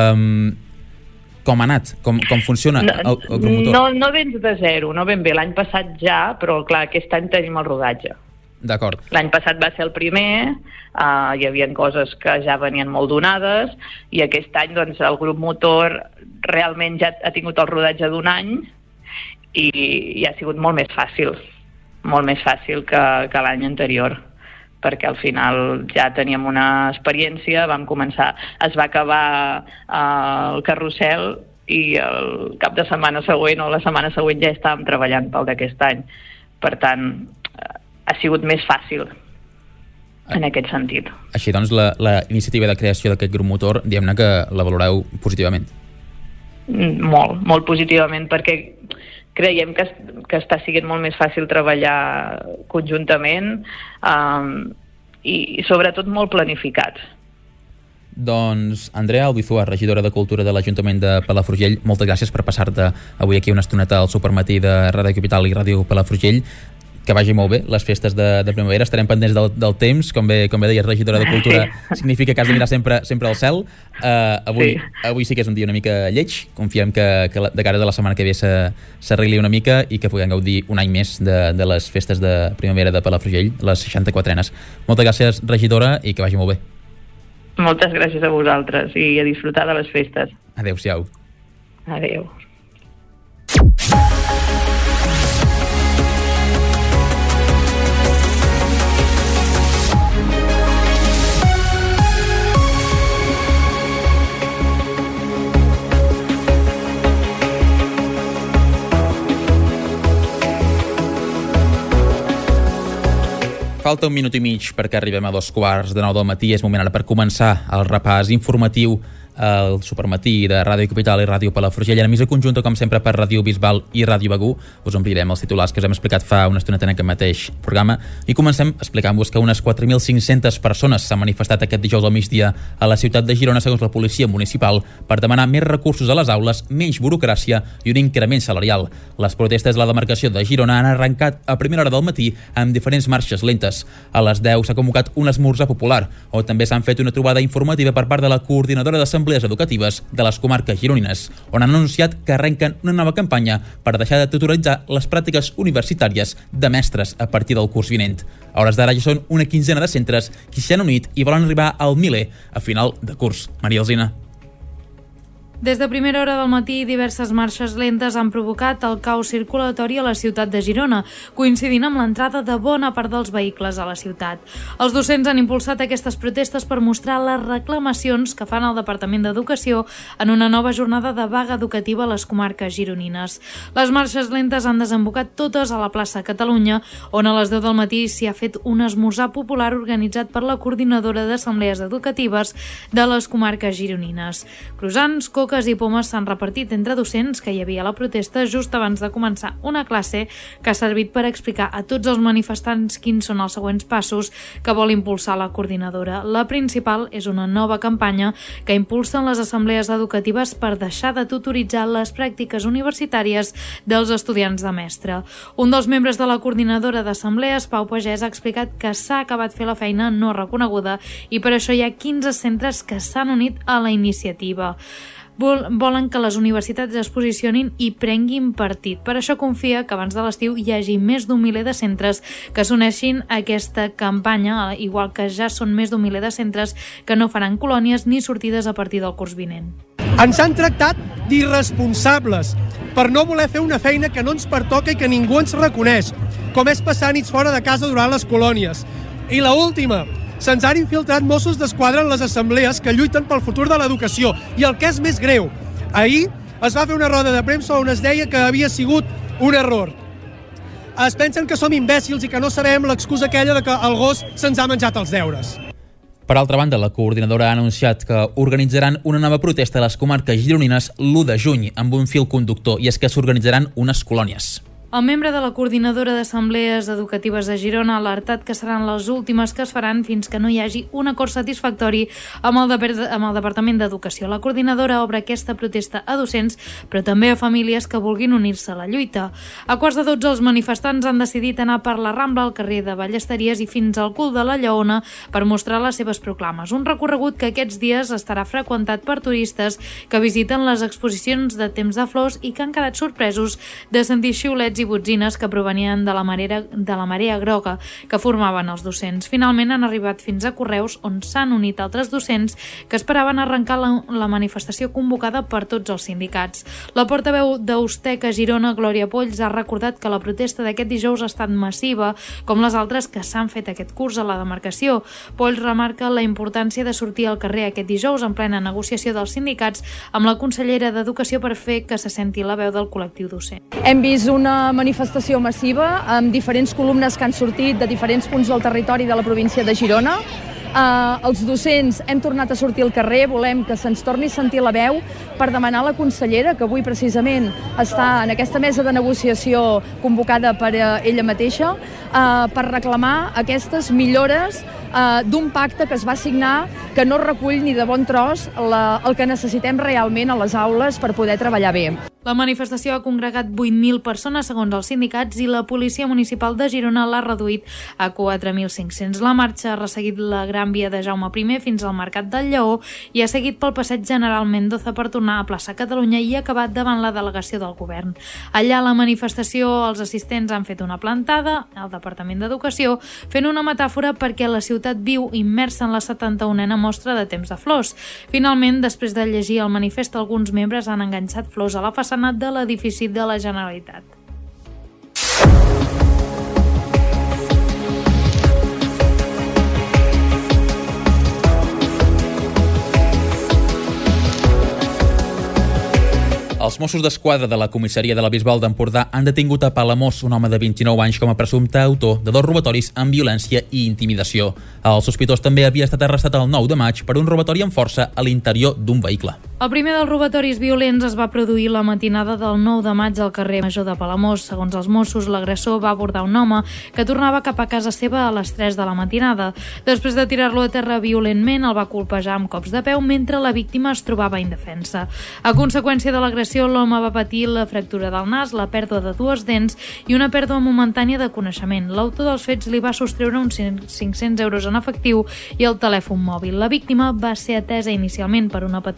Com ha anat? Com funciona el grup motor? No vens de zero, no ben bé. L'any passat ja, però clar, aquest any tenim el rodatge. D'acord. L'any passat va ser el primer, hi havia coses que ja venien molt donades, i aquest any doncs, el grup motor realment ja ha tingut el rodatge d'un any i ha sigut molt més fàcil que l'any anterior, perquè al final ja teníem una experiència, es va acabar el carrusel i el cap de setmana següent o la setmana següent ja estàvem treballant pel d'aquest any. Per tant, ha sigut més fàcil en aquest sentit. Així doncs, la iniciativa de creació d'aquest grup motor, diguem-ne que la valoreu positivament. Molt, molt positivament, perquè creiem que està sent molt més fàcil treballar conjuntament i sobretot molt planificat. Doncs Andrea Albizua, regidora de Cultura de l'Ajuntament de Palafrugell, moltes gràcies per passar-te avui aquí una estoneta al Supermatí de Ràdio Capital i Ràdio Palafrugell. Que vagi molt bé les festes de primavera, estarem pendents del temps, com bé deies, regidora de Cultura, significa que has de mirar sempre al cel. Avui sí que és un dia una mica lleig, confiem que de cara a la setmana que ve s'arregli una mica i que puguem gaudir un any més de les festes de primavera de Palafrugell, les 64enes. Moltes gràcies, regidora, i que vagi molt bé. Moltes gràcies a vosaltres i a disfrutar de les festes. Adéu-siau. Adéu. Falta un minut i mig perquè arribem a 2:15 del matí. És moment ara per començar el repàs informatiu al Supermatí de Ràdio Capital i Ràdio Palafrugell, en emissora conjunta, com sempre, per Ràdio Bisbal i Ràdio Begur. Us omplirem els titulars que us hem explicat fa una estoneta en aquest mateix programa i comencem explicant-vos que unes 4.500 persones s'han manifestat aquest dijous al migdia a la ciutat de Girona, segons la policia municipal, per demanar més recursos a les aules, menys burocràcia i un increment salarial. Les protestes a la demarcació de Girona han arrencat a primera hora del matí amb diferents marxes lentes. A les 10 s'ha convocat un esmorzar popular, on també s'han fet una trobada informativa per part de la coordinadora d'assemblees educatives de les comarques gironines, on han anunciat que arrenquen una nova campanya per deixar de tutoritzar les pràctiques universitàries de mestres a partir del curs vinent. A hores d'ara ja són una quinzena de centres que s'hi han unit i volen arribar al 1.000 a final de curs. Maria Alsina. Des de primera hora del matí, diverses marxes lentes han provocat el caos circulatori a la ciutat de Girona, coincidint amb l'entrada de bona part dels vehicles a la ciutat. Els docents han impulsat aquestes protestes per mostrar les reclamacions que fan al Departament d'Educació en una nova jornada de vaga educativa a les comarques gironines. Les marxes lentes han desembocat totes a la plaça Catalunya, on a les 10 del matí s'hi ha fet un esmorzar popular organitzat per la Coordinadora d'Assemblees Educatives de les comarques gironines. Croissants, coques i pomes s'han repartit entre docents que hi havia a la protesta just abans de començar una classe que ha servit per explicar a tots els manifestants quins són els següents passos que vol impulsar la coordinadora. La principal és una nova campanya que impulsen les assemblees educatives per deixar de tutoritzar les pràctiques universitàries dels estudiants de mestre. Un dels membres de la coordinadora d'assemblees, Pau Pagès, ha explicat que s'ha acabat fer la feina no reconeguda i per això hi ha 15 centres que s'han unit a la iniciativa. Volen que les universitats es posicionin i prenguin partit. Per això confia que abans de l'estiu hi hagi més d'1 miler de centres que s'uneixin a aquesta campanya, igual que ja són més d'1 miler de centres que no faran colònies ni sortides a partir del curs vinent. Ens han tractat d'irresponsables per no voler fer una feina que no ens pertoca i que ningú ens reconeix, com és passar nits fora de casa durant les colònies. I l'última, se'ns han infiltrat Mossos d'Esquadra en les assemblees que lluiten pel futur de l'educació. I el que és més greu, ahir es va fer una roda de premsa on es deia que havia sigut un error. Es pensen que som imbècils i que no sabem l'excusa aquella de que el gos se'ns ha menjat els deures. Per altra banda, la coordinadora ha anunciat que organitzaran una nova protesta a les comarques gironines l'1 de juny amb un fil conductor, i és que s'organitzaran unes colònies. El membre de la Coordinadora d'Assemblees Educatives de Girona ha alertat que seran les últimes que es faran fins que no hi hagi un acord satisfactori amb el Departament d'Educació. La coordinadora obre aquesta protesta a docents, però també a famílies que vulguin unir-se a la lluita. A 11:15 els manifestants han decidit anar per la Rambla, al carrer de Ballesteries i fins al cul de la Lleona per mostrar les seves proclames. Un recorregut que aquests dies estarà freqüentat per turistes que visiten les exposicions de Temps de Flors i que han quedat sorpresos de sentir xiulets i botzines que provenien de la marea groga que formaven els docents. Finalment han arribat fins a Correus, on s'han unit altres docents que esperaven arrencar la manifestació convocada per tots els sindicats. La portaveu d'Ustec a Girona, Glòria Polls, ha recordat que la protesta d'aquest dijous ha estat massiva, com les altres que s'han fet aquest curs a la demarcació. Polls remarca la importància de sortir al carrer aquest dijous en plena negociació dels sindicats amb la consellera d'Educació per fer que se senti la veu del col·lectiu docent. Hem vist una manifestació massiva amb diferents columnes que han sortit de diferents punts del territori de la província de Girona. Els docents hem tornat a sortir al carrer, volem que se'ns torni a sentir la veu per demanar a la consellera, que avui precisament està en aquesta mesa de negociació convocada per ella mateixa, per reclamar aquestes millores d'un pacte que es va signar que no recull ni de bon tros el que necessitem realment a les aules per poder treballar bé. La manifestació ha congregat 8.000 persones, segons els sindicats, i la Policia Municipal de Girona l'ha reduït a 4.500. La marxa ha resseguit la Gran Via de Jaume I fins al Mercat del Lleó i ha seguit pel Passeig General Mendoza per tornar a plaça Catalunya i ha acabat davant la delegació del govern. Allà a la manifestació els assistents han fet una plantada al Departament d'Educació fent una metàfora perquè la ciutat viu immersa en la 71a mostra de Temps de Flors. Finalment, després de llegir el manifest, alguns membres han enganxat flors a la façana de l'edifici de la Generalitat. Els Mossos d'Esquadra de la comissaria de la Bisbal d'Empordà han detingut a Palamós un home de 29 anys com a presumpte autor de 2 robatoris amb violència i intimidació. El sospitós també havia estat arrestat el 9 de maig per un robatori amb força a l'interior d'un vehicle. El primer dels robatoris violents es va produir la matinada del 9 de maig al carrer Major de Palamós. Segons els Mossos, l'agressor va abordar un home que tornava cap a casa seva a les 3 de la matinada. Després de tirar-lo a terra violentment, el va colpejar amb cops de peu mentre la víctima es trobava indefensa. A conseqüència de l'agressió, l'home va patir la fractura del nas, la pèrdua de 2 dents i una pèrdua momentània de coneixement. L'autor dels fets li va sostreure uns 500 euros en efectiu i el telèfon mòbil. La víctima va ser atesa inicialment per una patrulla de la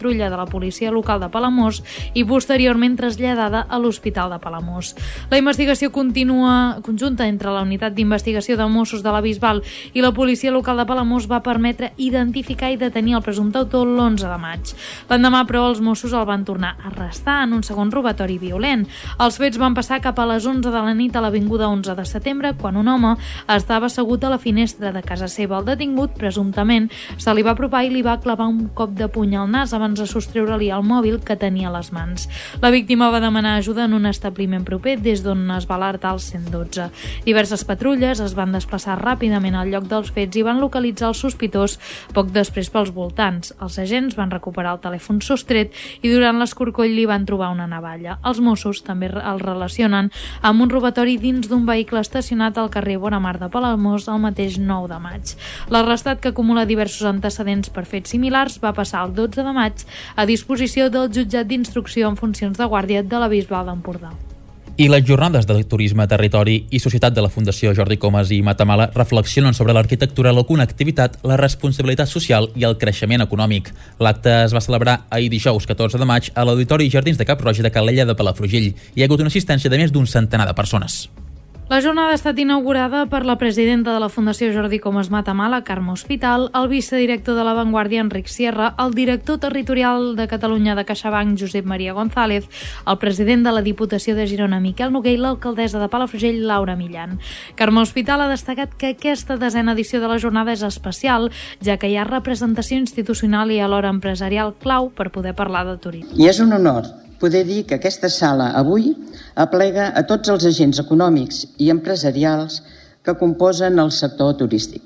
policia local de Palamós i posteriorment traslladada a l'Hospital de Palamós. La investigació conjunta entre la Unitat d'Investigació de Mossos de la Bisbal i la policia local de Palamós va permetre identificar i detenir el presumpte autor l'11 de maig. L'endemà, però, els Mossos el van tornar a arrestar en un segon robatori violent. Els fets van passar cap a les 11 de la nit a l'avinguda 11 de setembre, quan un home estava assegut a la finestra de casa seva. El detingut, presumptament, se li va apropar i li va clavar un cop de puny al nas abans de sostreure-li el mòbil que tenia a les mans. La víctima va demanar ajuda en un establiment proper, des d'on es va alertar el 112. Diverses patrulles es van desplaçar ràpidament al lloc dels fets i van localitzar el sospitós poc després pels voltants. Els agents van recuperar el telèfon sostret i durant l'escorcoll li van trobar una navalla. Els Mossos també el relacionen amb un robatori dins d'un vehicle estacionat al carrer Bonamar de Palamós el mateix 9 de maig. L'arrestat, que acumula diversos antecedents per fets similars, va passar el 12 de maig a disposició del jutjat d'instrucció en funcions de guàrdia de la Bisbal d'Empordà. I les jornades de turisme, territori i societat de la Fundació Jordi Comas i Matamala reflexionen sobre l'arquitectura, la connectivitat, la responsabilitat social i el creixement econòmic. L'acte es va celebrar ahir dijous 14 de maig a l'Auditori Jardins de Cap-roja de Calella de Palafrugell. Hi ha hagut una assistència de més d'un centenar de persones. La jornada ha estat inaugurada per la presidenta de la Fundació Jordi Comas Matamala, Carme Hospital, el vicedirector de La Vanguardia, Enric Sierra, el director territorial de Catalunya de CaixaBank, Josep Maria González, el president de la Diputació de Girona, Miquel Noguer, i l'alcaldessa de Palafrugell, Laura Millan. Carme Hospital ha destacat que aquesta 10a edició de la jornada és especial, ja que hi ha representació institucional i alhora empresarial clau per poder parlar de turisme. I és un honor poder dir que aquesta sala avui aplega a tots els agents econòmics i empresarials que composen el sector turístic.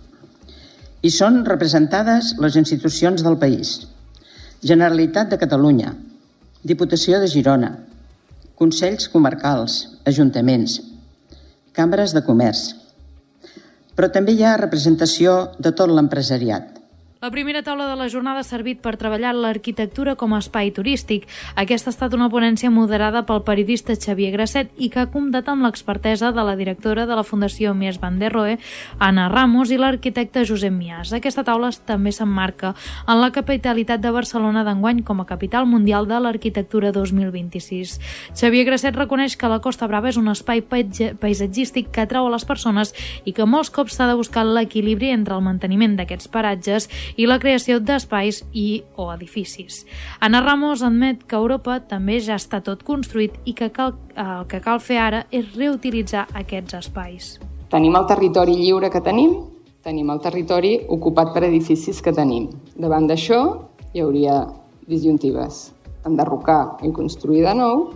Hi són representades les institucions del país: Generalitat de Catalunya, Diputació de Girona, Consells Comarcals, Ajuntaments, Cambres de Comerç. Però també hi ha representació de tot l'empresariat. La primera taula de la jornada ha servit per treballar l'arquitectura com a espai turístic. Aquesta ha estat una ponència moderada pel periodista Xavier Grasset i que ha comptat amb l'expertesa de la directora de la Fundació Mies van der Rohe, Anna Ramos, i l'arquitecte Josep Mias. Aquesta taula també s'emmarca en la capitalitat de Barcelona d'enguany com a capital mundial de l'arquitectura 2026. Xavier Grasset reconeix que la Costa Brava és un espai paisatgístic que atrau a les persones i que molts cops s'ha de buscar l'equilibri entre el manteniment d'aquests paratges i la creació d'espais o edificis. Anna Ramos admet que a Europa també ja està tot construït i que el que cal fer ara és reutilitzar aquests espais. Tenim el territori lliure que tenim el territori ocupat per edificis que tenim. Davant d'això hi hauria disjuntives: enderrocar i construir de nou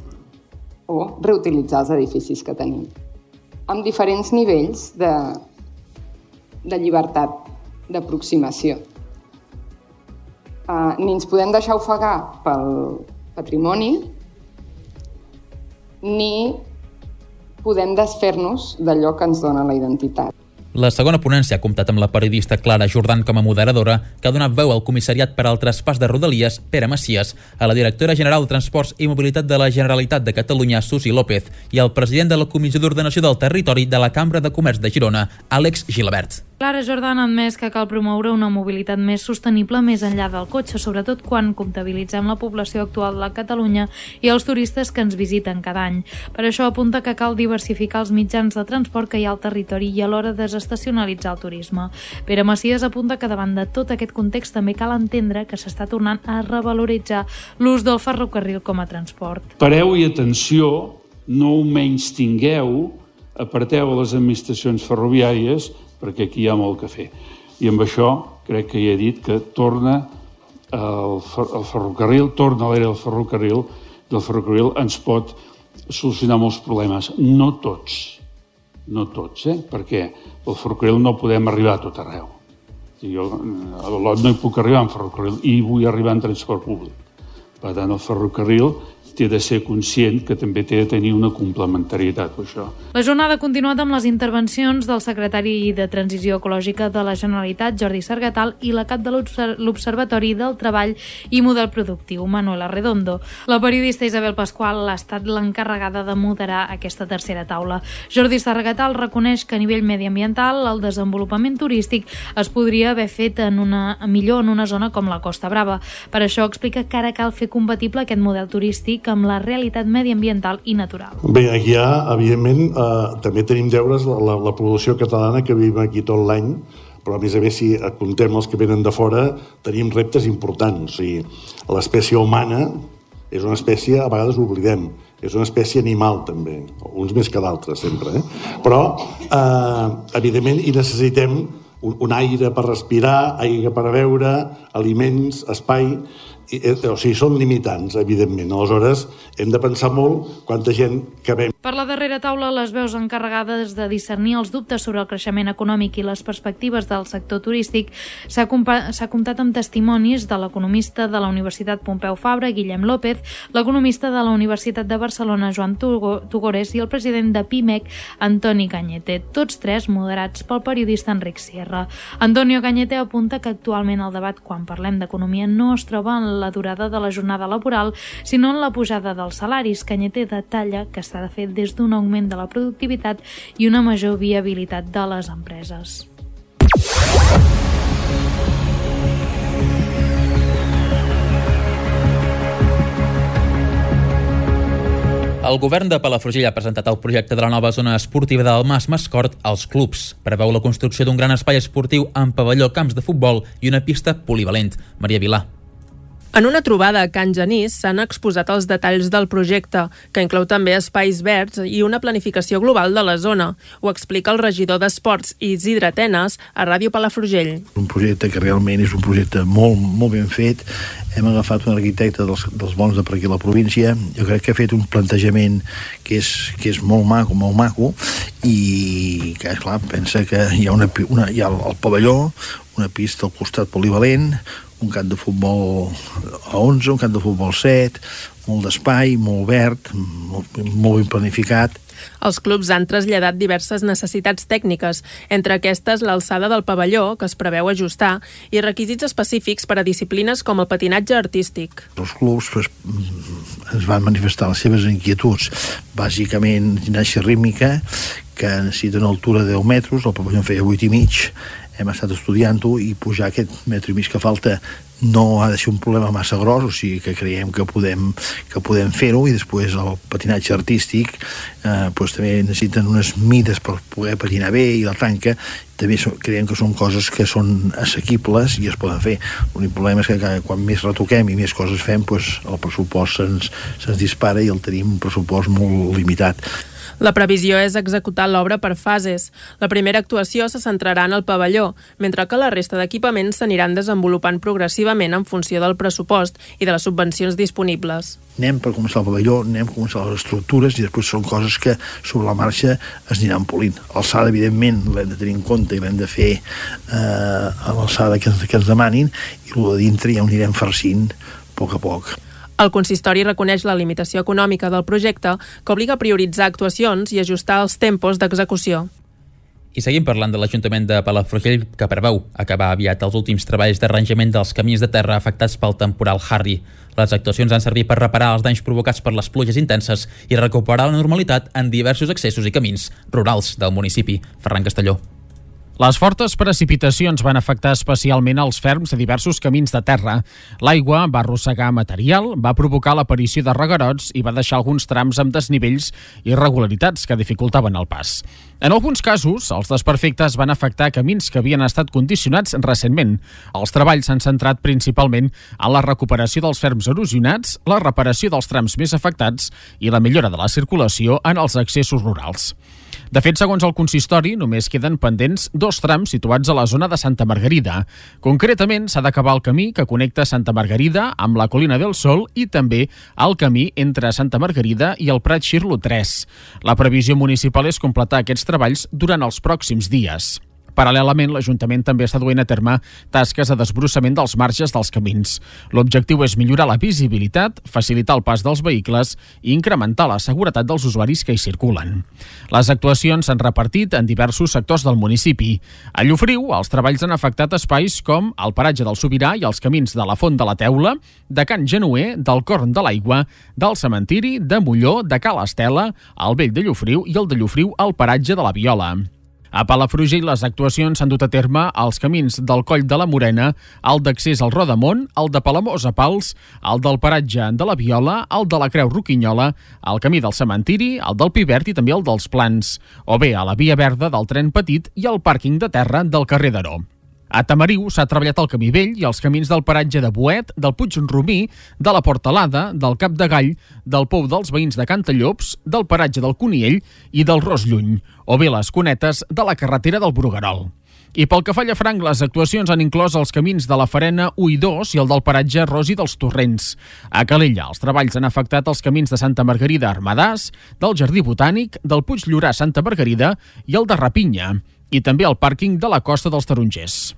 o reutilitzar els edificis que tenim. Amb diferents nivells de llibertat d'aproximació. Ni ens podem deixar ofegar pel patrimoni, ni podem desfer-nos d'allò que ens dona la identitat. La segona ponència ha comptat amb la periodista Clara Jordan com a moderadora, que ha donat veu al comissariat per al traspàs de Rodalies, Pere Macias, a la directora general de Transports i Mobilitat de la Generalitat de Catalunya, Susi López, i al president de la Comissió d'Ordenació del Territori de la Cambra de Comerç de Girona, Àlex Gilabert. Clara Jordan ha admès que cal promoure una mobilitat més sostenible més enllà del cotxe, sobretot quan comptabilitzem la població actual de Catalunya i els turistes que ens visiten cada any. Per això apunta que cal diversificar els mitjans de transport que hi ha al territori i alhora desestacionalitzar el turisme. Pere Macias apunta que davant de tot aquest context també cal entendre que s'està tornant a revaloritzar l'ús del ferrocarril com a transport. Pareu i atenció, no ho menys tingueu, aparteu a les administracions ferroviàries perquè aquí hi ha molt que fer. I amb això crec que ja he dit que torna el ferrocarril, torna a l'era del ferrocarril ens pot solucionar molts problemes. No tots, perquè el ferrocarril no podem arribar a tot arreu. Jo a l'Olot no hi puc arribar en ferrocarril i vull arribar en transport públic. Per tant, el ferrocarril té de ser conscient que també té de tenir una complementarietat per això. La jornada ha continuat amb les intervencions del secretari de Transició Ecològica de la Generalitat, Jordi Sargatal, i la cap de l'Observatori del Treball i Model Productiu, Manuela Redondo. La periodista Isabel Pasqual ha estat l'encarregada de moderar aquesta tercera taula. Jordi Sargatal reconeix que a nivell mediambiental el desenvolupament turístic es podria haver fet millor en una zona com la Costa Brava. Per això explica que ara cal fer compatible aquest model turístic amb la realitat mediambiental i natural. Bé, aquí evidentment, també tenim deures la població catalana que vivim aquí tot l'any, però a més, si comptem els que venen de fora, tenim reptes importants. O sigui, l'espècie humana és una espècie, a vegades ho oblidem, és una espècie animal també, uns més que d'altres sempre, però evidentment hi necessitem un aire per respirar, aigua per beure, aliments, espai. O sigui, són limitants, evidentment. Aleshores, hem de pensar molt quanta gent cabem. Per la darrera taula, les veus encarregades de discernir els dubtes sobre el creixement econòmic i les perspectives del sector turístic s'ha comptat amb testimonis de l'economista de la Universitat Pompeu Fabra, Guillem López, l'economista de la Universitat de Barcelona, Joan Tugores, i el president de PIMEC, Antoni Cañete, tots tres moderats pel periodista Enric Sierra. Antonio Cañete apunta que actualment el debat quan parlem d'economia no es troba en la durada de la jornada laboral, sinó en la pujada dels salaris. Cañete detalla que s'ha de fer des d'un augment de la productivitat i una major viabilitat de les empreses. El govern de Palafrugell ha presentat el projecte de la nova zona esportiva del Mas Mascort als clubs. Preveu la construcció d'un gran espai esportiu amb pavelló, camps de futbol i una pista polivalent. Maria Vilà. En una trobada a Can Genís s'han exposat els detalls del projecte, que inclou també espais verds i una planificació global de la zona. Ho explica el regidor d'Esports, Isidre Tenes, a Ràdio Palafrugell. Un projecte que realment és un projecte molt ben fet. Hem agafat un arquitecte dels bons de per aquí a la província. Jo crec que ha fet un plantejament que és molt maco, i que, clar, pensa que hi ha el pavelló, una pista al costat polivalent, un camp de futbol a 11, un camp de futbol 7, molt d'espai, molt verd, molt ben planificat. Els clubs han traslladat diverses necessitats tècniques, entre aquestes l'alçada del pavelló, que es preveu ajustar, i requisits específics per a disciplines com el patinatge artístic. Els clubs ens van manifestar les seves inquietuds, bàsicament ginàstica rítmica, que necessita una altura de 10 metres, el pavelló en feia 8,5, hem estat estudiant-ho, i pujar aquest metre i mig que falta no ha de ser un problema massa gros, o sigui que creiem que podem fer-ho. I després el patinatge artístic també necessiten unes mides per poder patinar bé, i la tanca també creiem que són coses que són assequibles i es poden fer. L'únic problema és que quan més retoquem i més coses fem, el pressupost se'ns dispara, i el tenim un pressupost molt limitat. La previsió és executar l'obra per fases. La primera actuació se centrarà en el pavelló, mentre que la resta d'equipaments s'aniran desenvolupant progressivament en funció del pressupost i de les subvencions disponibles. Anem per començar el pavelló, anem per començar les estructures, i després són coses que sobre la marxa es aniran polint. L'alçada, evidentment, l'hem de tenir en compte i l'hem de fer a l'alçada que ens demanin, i el de dintre ja ho anirem farcint a poc a poc. El consistori reconeix la limitació econòmica del projecte, que obliga a prioritzar actuacions i ajustar els tempos d'execució. I seguim parlant de l'Ajuntament de Palafrugell, que preveu acabar aviat els últims treballs d'arranjament dels camins de terra afectats pel temporal Harry. Les actuacions han servit per reparar els danys provocats per les pluges intenses i recuperar la normalitat en diversos accessos i camins rurals del municipi. Ferran Castelló. Les fortes precipitacions van afectar especialment els ferms de diversos camins de terra. L'aigua va arrossegar material, va provocar l'aparició de reguerots i va deixar alguns trams amb desnivells i irregularitats que dificultaven el pas. En alguns casos, els desperfectes van afectar camins que havien estat condicionats recentment. Els treballs s'han centrat principalment en la recuperació dels ferms erosionats, la reparació dels trams més afectats i la millora de la circulació en els accessos rurals. De fet, segons el consistori, només queden pendents 2 trams situats a la zona de Santa Margarida. Concretament, s'ha d'acabar el camí que connecta Santa Margarida amb la Colina del Sol i també el camí entre Santa Margarida i el Prat Xirlo 3. La previsió municipal és completar aquests treballs durant els pròxims dies. Paral·lelament, l'Ajuntament també està duent a terme tasques de desbrossament dels marges dels camins. L'objectiu és millorar la visibilitat, facilitar el pas dels vehicles i incrementar la seguretat dels usuaris que hi circulen. Les actuacions s'han repartit en diversos sectors del municipi. A Llofriu, els treballs han afectat espais com el paratge del Sobirà i els camins de la Font de la Teula, de Can Genuer, del Corn de l'Aigua, del Cementiri, de Molló, de Cal Estela, el Vell de Llofriu i el de Llofriu al paratge de la Viola. A Palafrugell, les actuacions s'han dut a terme als camins del Coll de la Morena, el d'accés al Rodamont, el de Palamós a Pals, el del paratge de la Viola, el de la Creu Roquinyola, el camí del Cementiri, el del Pivert i també el dels Plans, o bé a la Via Verda del Tren Petit i al pàrquing de terra del carrer d'Aró. A Tamariu s'ha treballat el camí vell i els camins del paratge de Boet, del Puig Romí, de la Portalada, del Cap de Gall, del Pou dels Veïns de Cantallops, del paratge del Coniell i del Ros Lluny, o bé les cunetes de la carretera del Bruguerol. I pel que fa a Llafranc, les actuacions han inclòs els camins de la Farena 1 i 2 i el del paratge Rosi dels Torrents. A Calella, els treballs han afectat els camins de Santa Margarida a Armadàs, del Jardí Botànic, del Puig Llorà a Santa Margarida i el de Rapinya, i també el pàrquing de la Costa dels Tarongers.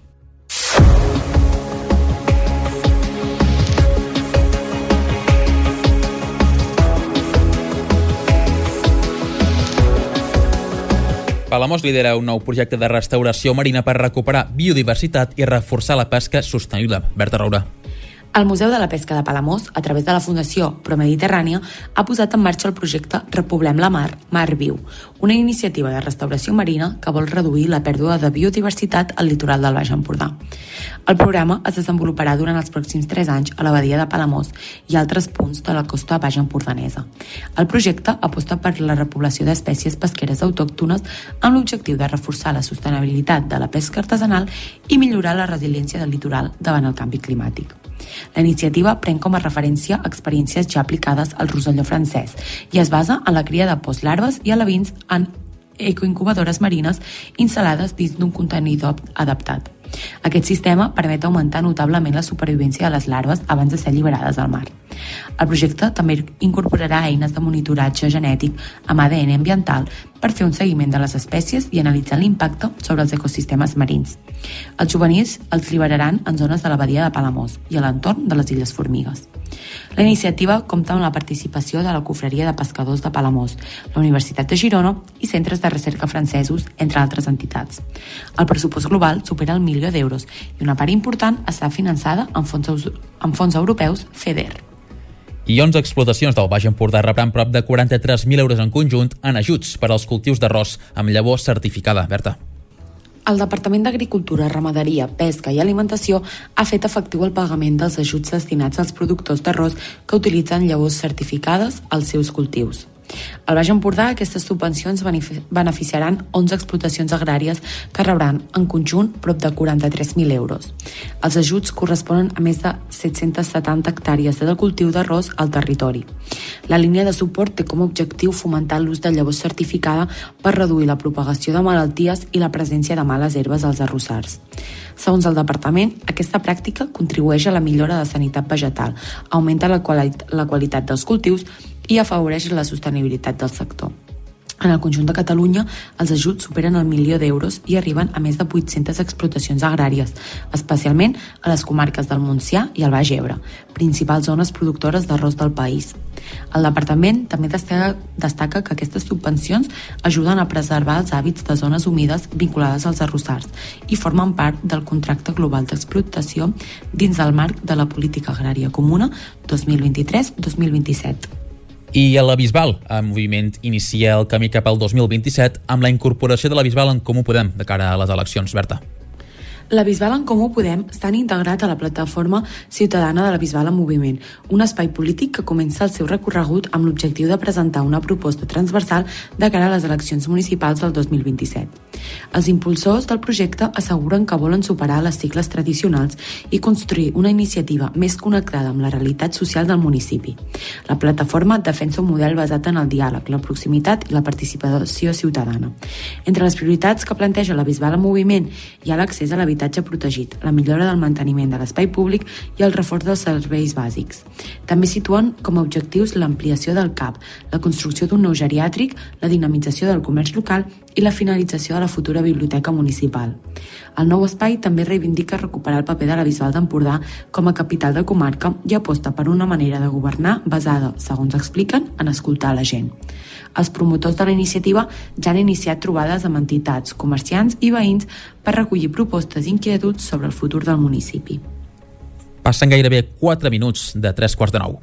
Palamós lidera un nou projecte de restauració marina per recuperar biodiversitat i reforçar la pesca sostenible. Berta Roura. El Museu de la Pesca de Palamós, a través de la Fundació Promediterrània, ha posat en marxa el projecte Repoblem la Mar, Mar Viu, una iniciativa de restauració marina que vol reduir la pèrdua de biodiversitat al litoral del Baix Empordà. El programa es desenvoluparà durant els pròxims 3 anys a la badia de Palamós i altres punts de la costa baix empordanesa. El projecte aposta per la repoblació d'espècies pesqueres autòctones amb l'objectiu de reforçar la sostenibilitat de la pesca artesanal i millorar la resiliència del litoral davant el canvi climàtic. La iniciativa pren com a referència experiències ja aplicades al Rosselló francès i es basa en la cria de postlarves i alevins en ecoincubadores marines instal·lades dins d'un contenidor adaptat. Aquest sistema permet augmentar notablement la supervivència de les larves abans de ser alliberades al mar. El projecte també incorporarà eines de monitoratge genètic amb ADN ambiental per fer un seguiment de les espècies i analitzar l'impacte sobre els ecosistemes marins. Els juvenils els lliberaran en zones de la badia de Palamós i a l'entorn de les Illes Formigues. La iniciativa compta amb la participació de la Cofreria de Pescadors de Palamós, la Universitat de Girona i centres de recerca francesos, entre altres entitats. El pressupost global supera el 1 milió d'euros i una part important està finançada amb fons europeus FEDER. I 11 explotacions del Baix Empordà rebran prop de 43.000 euros en conjunt en ajuts per als cultius d'arròs amb llavor certificada. Berta. El Departament d'Agricultura, Ramaderia, Pesca i Alimentació ha fet efectiu el pagament dels ajuts destinats als productors d'arròs que utilitzen llavors certificades als seus cultius. Al Baix Empordà, aquestes subvencions beneficiaran 11 explotacions agràries que rebran en conjunt prop de 43.000 euros. Els ajuts corresponen a més de 770 hectàrees de cultiu d'arròs al territori. La línia de suport té com a objectiu fomentar l'ús de llavors certificada per reduir la propagació de malalties i la presència de males herbes als arrossars. Segons el departament, aquesta pràctica contribueix a la millora de sanitat vegetal, augmenta la qualitat dels cultius i afavoreix la sostenibilitat del sector. En el conjunt de Catalunya, els ajuts superen el 1 milió d'euros i arriben a més de 800 explotacions agràries, especialment a les comarques del Montsià i el Baix Ebre, principals zones productores d'arròs del país. El departament també destaca que aquestes subvencions ajuden a preservar els hàbits de zones humides vinculades als arrossars i formen part del contracte global d'explotació dins del marc de la política agrària comuna 2023-2027. I a la Bisbal, el moviment inicia el camí cap al 2027 amb la incorporació de la Bisbal en Comú Podem de cara a les eleccions. Berta. La Bisbal en Comú Podem està integrat a la plataforma ciutadana de la Bisbal en Moviment, un espai polític que comença el seu recorregut amb l'objectiu de presentar una proposta transversal de cara a les eleccions municipals del 2027. Els impulsors del projecte asseguren que volen superar les sigles tradicionals i construir una iniciativa més connectada amb la realitat social del municipi. La plataforma defensa un model basat en el diàleg, la proximitat i la participació ciutadana. Entre les prioritats que planteja la Bisbal en Moviment hi ha l'accés a la l'habitatge protegit, la millora del manteniment de l'espai públic i el reforç dels serveis bàsics. També situen com a objectius l'ampliació del CAP, la construcció d'un nou geriàtric, la dinamització del comerç local i la finalització de la futura biblioteca municipal. El nou espai també reivindica recuperar el paper de la Bisbal d'Empordà com a capital de comarca i aposta per una manera de governar basada, segons expliquen, en escoltar la gent. Els promotors de la iniciativa ja han iniciat trobades amb entitats, comerciants i veïns per recollir propostes i inquietuds sobre el futur del municipi. Passen gairebé 4 minuts de 3:45.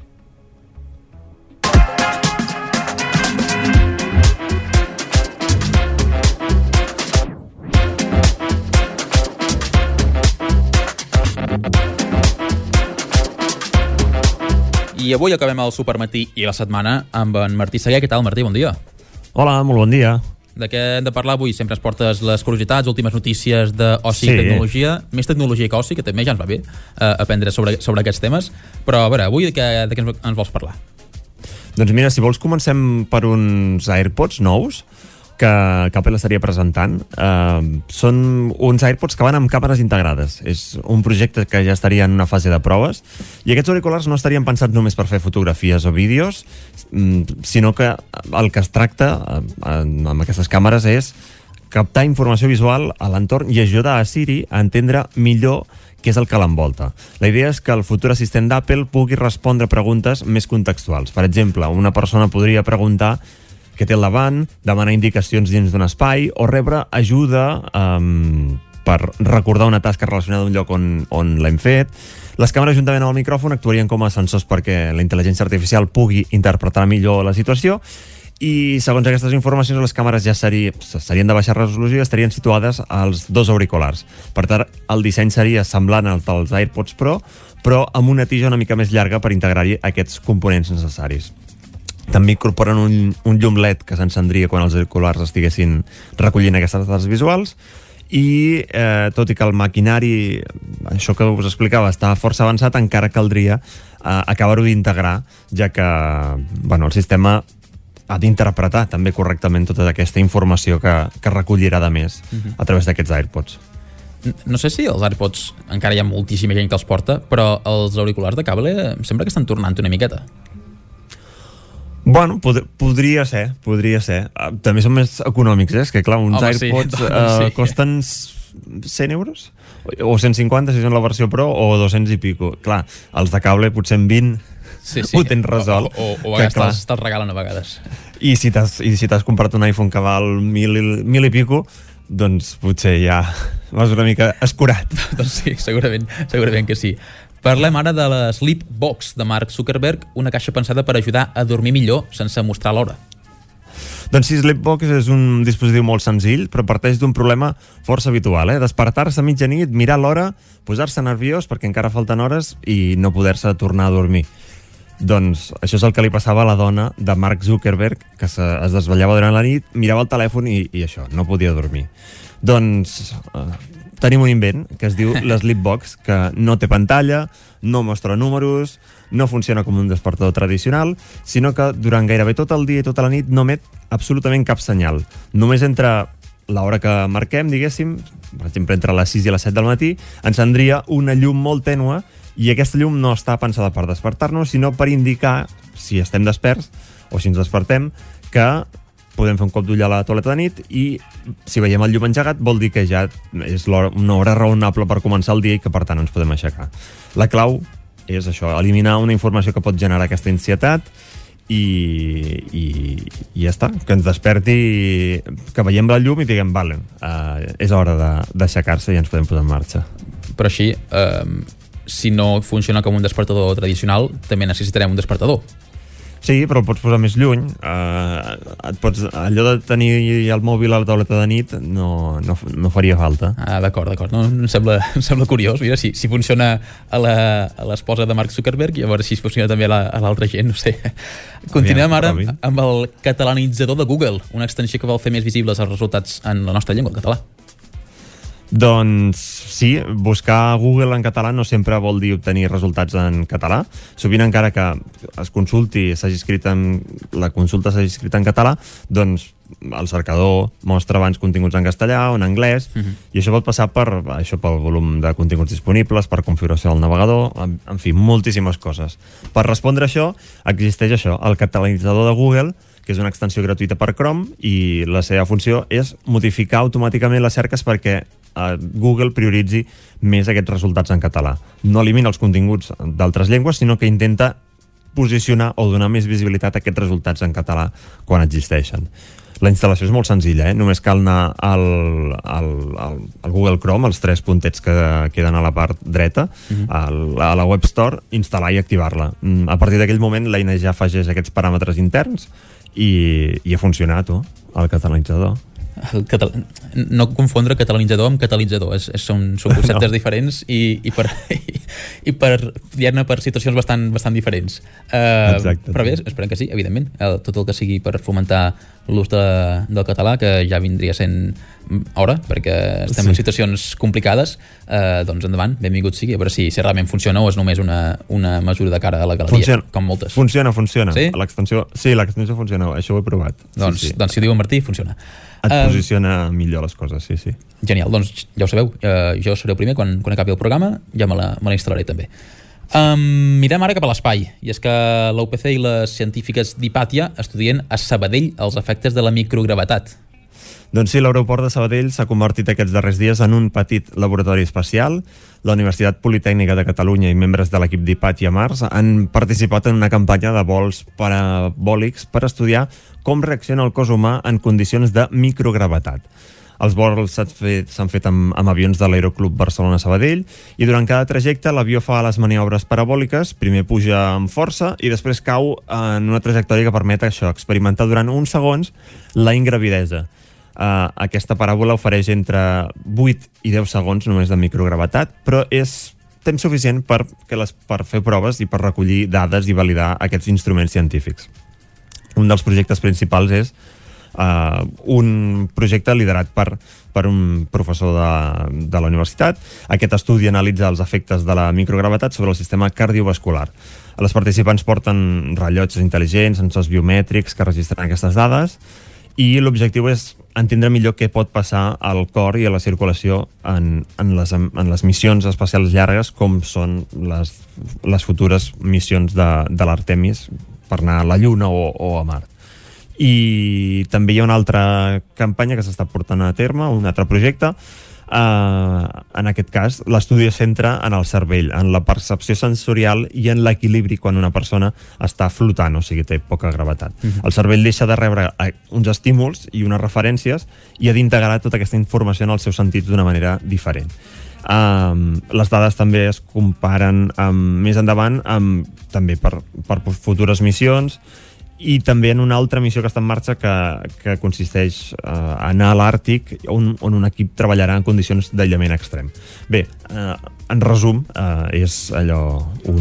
I avui acabem el Supermatí i la setmana amb en Martí Seguer. Què tal, Martí? Bon dia. Hola, molt bon dia. De què hem de parlar avui? Sempre ens portes les curiositats, últimes notícies d'oci i tecnologia. Més tecnologia que oci, que també ja ens va bé aprendre sobre aquests temes. Però, a veure, avui de què ens vols parlar? Doncs mira, si vols comencem per uns AirPods nous que Apple estaria presentant. Són uns AirPods que van amb càmeres integrades. És un projecte que ja estaria en una fase de proves, i aquests auriculars no estarien pensats només per fer fotografies o vídeos, sinó que el que es tracta amb aquestes càmeres és captar informació visual a l'entorn i ajudar a Siri a entendre millor què és el que l'envolta. La idea és que el futur assistent d'Apple pugui respondre preguntes més contextuals. Per exemple, una persona podria preguntar què té al davant, demanar indicacions dins d'un espai o rebre ajuda per recordar una tasca relacionada amb un lloc on l'hem fet. Les càmeres, juntament amb el micròfon, actuarien com a sensors perquè la intel·ligència artificial pugui interpretar millor la situació, i segons aquestes informacions les càmeres ja serien de baixa resolució i estarien situades als dos auriculars. Per tant, el disseny seria semblant al dels AirPods Pro, però amb una tija una mica més llarga per integrar-hi aquests components necessaris. També incorporen un llum LED que s'encendria quan els auriculars estiguessin recollint aquestes dades visuals, i tot i que el maquinari, això que us explicava, està força avançat, encara caldria acabar-ho d'integrar, ja que el sistema ha d'interpretar també correctament tota aquesta informació que recollirà de més a través d'aquests AirPods. No sé si els AirPods encara hi ha moltíssima gent que els porta, però els auriculars de cable sembla que estan tornant una miqueta. Bueno, podria ser. També són més econòmics, és que clar, uns AirPods costen 100 euros? O 150 si són la versió Pro, o 200 i pico. Clar, els de cable potser en 20 ho tens resolt. O a vegades te'ls regalen a vegades. I si t'has comprat un iPhone que val 1.000 i pico, doncs potser ja vas una mica escurat. Doncs sí, segurament que sí. Parlem ara de la Sleep Box de Mark Zuckerberg, una caixa pensada per ajudar a dormir millor sense mostrar l'hora. Doncs sí, Sleep Box és un dispositiu molt senzill, però parteix d'un problema força habitual. Despertar-se a mitjanit, mirar l'hora, posar-se nerviós perquè encara falten hores i no poder-se tornar a dormir. Doncs això és el que li passava a la dona de Mark Zuckerberg, que es desvetllava durant la nit, mirava el telèfon i això, no podia dormir. Doncs tenim un invent que es diu l'Sleep Box, que no té pantalla, no mostra números, no funciona com un despertador tradicional, sinó que durant gairebé tot el dia i tota la nit no emet absolutament cap senyal. Només entre l'hora que marquem, diguéssim, per exemple entre les 6 i les 7 del matí, encendria una llum molt tènue, i aquesta llum no està pensada per despertar-nos, sinó per indicar si estem desperts o si ens despertem, que podem fer un cop d'ull a la toaleta de nit, i si veiem el llum engegat vol dir que ja és una hora raonable per començar el dia i que per tant ens podem aixecar. La clau és això, eliminar una informació que pot generar aquesta ansietat i ja està, que ens desperti, que veiem la llum i diguem, vale, és hora d'aixecar-se i ens podem posar en marxa. Però així, si no funciona com un despertador tradicional, també necessitarem un despertador. Sí, però el pots posar més lluny. Allò de tenir el mòbil a la tauleta de nit no faria falta. D'acord. No, em sembla curiós. Mira, si funciona a l'esposa de Mark Zuckerberg, i a veure si funciona també a l'altra gent, no sé. Continuem ara amb el catalanitzador de Google, una extensió que vol fer més visibles els resultats en la nostra llengua, el català. Doncs sí, buscar a Google en català no sempre vol dir obtenir resultats en català. Sovint, encara que es consulti, la consulta s'hagi escrit en català, doncs el cercador mostra abans continguts en castellà o en anglès, i això pot passar pel volum de continguts disponibles, per configuració del navegador, en fi, moltíssimes coses. Per respondre a això, existeix el catalanitzador de Google, que és una extensió gratuïta per Chrome, i la seva funció és modificar automàticament les cerques perquè Google prioritzi més aquests resultats en català. No elimina els continguts d'altres llengües, sinó que intenta posicionar o donar més visibilitat a aquests resultats en català quan existeixen. La instal·lació és molt senzilla, només cal anar al Google Chrome, els 3 puntets que queden a la part dreta, a la Web Store, instal·lar i activar-la. A partir d'aquell moment, l'eina ja afegeix aquests paràmetres interns i ha funcionat, el catalanitzador. No confondre catalanitzador amb catalitzador, són conceptes diferents i per situacions bastant diferents. Però bé, esperem que sí, evidentment, tot el que sigui per fomentar l'ús del català, que ja vindria sent hora, perquè estem en situacions complicades, doncs endavant, benvingut sigui, a veure si realment funciona o és només una mesura de cara a la galeria, com moltes. Funciona. Sí? L'extensió funciona, això ho he provat. Doncs si ho diu en Martí, funciona. Et posiciona millor les coses, sí. Genial, doncs ja ho sabeu, jo seré el primer quan acabi el programa, ja me la instal·laré també. Mirem ara cap a l'espai, i és que la UPC i les científiques d'Hipàtia estudien a Sabadell els efectes de la microgravetat. Doncs sí, l'aeroport de Sabadell s'ha convertit aquests darrers dies en un petit laboratori espacial. La Universitat Politècnica de Catalunya i membres de l'equip d'Hipàtia Mars han participat en una campanya de vols parabòlics per estudiar com reacciona el cos humà en condicions de microgravetat. Els vols s'han fet amb avions de l'Aeroclub Barcelona-Sabadell i durant cada trajecte l'avió fa les maniobres parabòliques, primer puja amb força i després cau en una trajectòria que permet experimentar durant uns segons la ingravidesa. Aquesta paràbola ofereix entre 8 i 10 segons només de microgravetat, però és temps suficient per fer proves i per recollir dades i validar aquests instruments científics. Un dels projectes principals és un projecte liderat per un professor de la universitat. Aquest estudi analitza els efectes de la microgravetat sobre el sistema cardiovascular. Els participants porten rellotges intel·ligents, sensors biomètrics que registren aquestes dades, i l'objectiu és entendre millor què pot passar al cor i a la circulació en les missions espacials llargues, com són les futures missions de l'Artemis per anar a la Lluna o a Mart. I també hi ha una altra campanya que s'està portant a terme, un altre projecte. En aquest cas, l'estudi es centra en el cervell, en la percepció sensorial i en l'equilibri quan una persona està flotant, o sigui, té poca gravetat. El cervell deixa de rebre uns estímuls i unes referències i ha d'integrar tota aquesta informació en els seus sentits d'una manera diferent. Les dades també es comparen més endavant també per futures missions, i també en una altra missió que està en marxa que consisteix a anar a l'Àrtic, on un equip treballarà en condicions d'aïllament extrem. Bé, en resum, és allò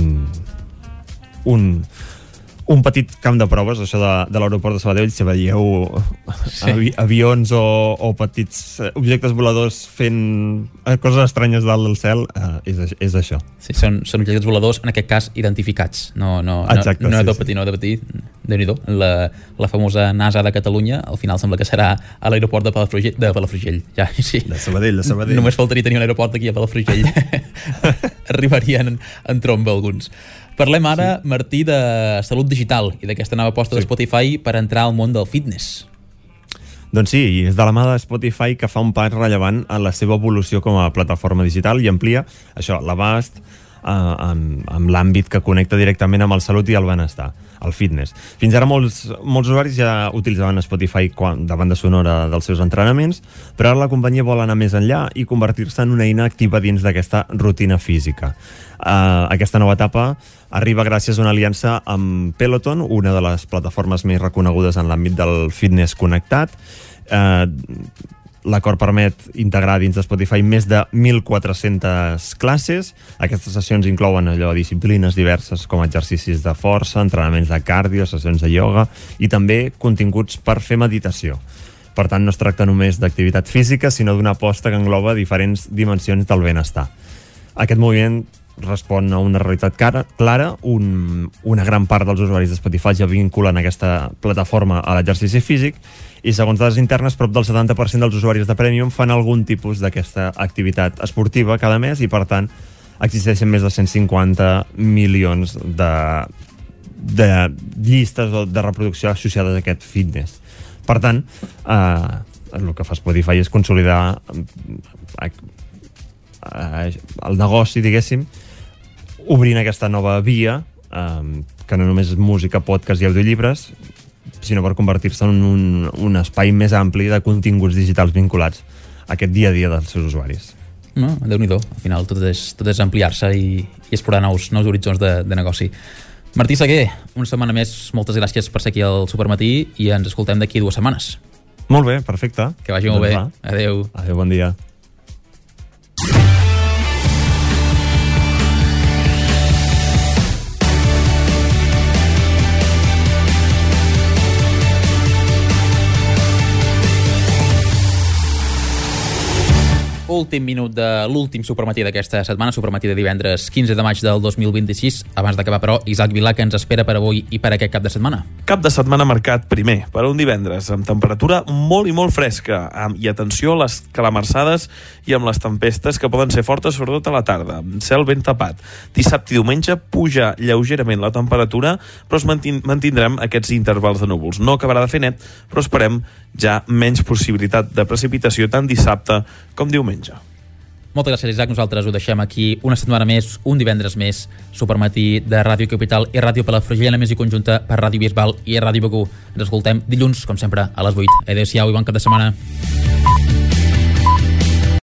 un petit camp de proves, això de l'aeroport de Sabadell. Si veieu avions o petits objectes voladors fent coses estranyes dalt del cel, és això. Sí, són objectes voladors, en aquest cas, identificats. No de patir. Déu-n'hi-do. La famosa NASA de Catalunya, al final sembla que serà a l'aeroport de Palafrugell. Ja, sí. De Sabadell. Només faltaria tenir un aeroport aquí a Palafrugell. Arribarien en tromba alguns. Parlem ara, Martí, de salut digital i d'aquesta nova aposta de Spotify per entrar al món del fitness. Doncs sí, i és de la mà de Spotify que fa un pas rellevant en la seva evolució com a plataforma digital i amplia l'abast amb l'àmbit que connecta directament amb el salut i el benestar, el fitness. Fins ara molts usuaris ja utilitzaven Spotify de banda sonora dels seus entrenaments, però ara la companyia vol anar més enllà i convertir-se en una eina activa dins d'aquesta rutina física. Aquesta nova etapa arriba gràcies a una aliança amb Peloton, una de les plataformes més reconegudes en l'àmbit del fitness connectat. L'acord permet integrar dins de Spotify més de 1.400 classes. Aquestes sessions inclouen disciplines diverses com exercicis de força, entrenaments de cardio, sessions de ioga i també continguts per fer meditació. Per tant, no es tracta només d'activitat física, sinó d'una aposta que engloba diferents dimensions del benestar. Aquest moviment respon a una realitat clara. Una gran part dels usuaris de Spotify ja vinculen aquesta plataforma a l'exercici físic i, segons dades internes, prop del 70% dels usuaris de Premium fan algun tipus d'aquesta activitat esportiva cada mes i, per tant, existeixen més de 150 milions de llistes de reproducció associades a aquest fitness. Per tant, el que fa Spotify és consolidar el negoci, diguéssim, obrint aquesta nova via, que no només és música, podcast i audiollibres, sinó per convertir-se en un espai més ampli de continguts digitals vinculats a aquest dia a dia dels seus usuaris. No, Déu-n'hi-do, al final tot és ampliar-se i explorar nous horitzons de negoci. Martí Seguer, una setmana més, moltes gràcies per ser aquí al Supermatí i ens escoltem d'aquí 2 setmanes. Molt bé, perfecte. Que vagi molt bé. Adéu. Adéu, bon dia. Últim minut de l'últim Supermatí d'aquesta setmana, Supermatí de divendres 15 de maig del 2026. Abans d'acabar, però, Isaac Vilà, que ens espera per avui i per aquest cap de setmana? Cap de setmana marcat primer, per un divendres, amb temperatura molt i molt fresca, i atenció a les calamarsades i amb les tempestes que poden ser fortes, sobretot a la tarda, amb cel ben tapat. Dissabte i diumenge puja lleugerament la temperatura, però mantindrem aquests intervals de núvols. No acabarà de fer net, però esperem ja menys possibilitat de precipitació tant dissabte com diumenge. Moltes gràcies, Isaac. Nosaltres ho deixem aquí una setmana més, un divendres més, Supermatí de Ràdio Capital i Ràdio Palafrugell, a més i conjunta per Ràdio Bisbal i Ràdio Begur. Ens escoltem dilluns, com sempre, a les 8. Adéu-siau i bon cap de setmana.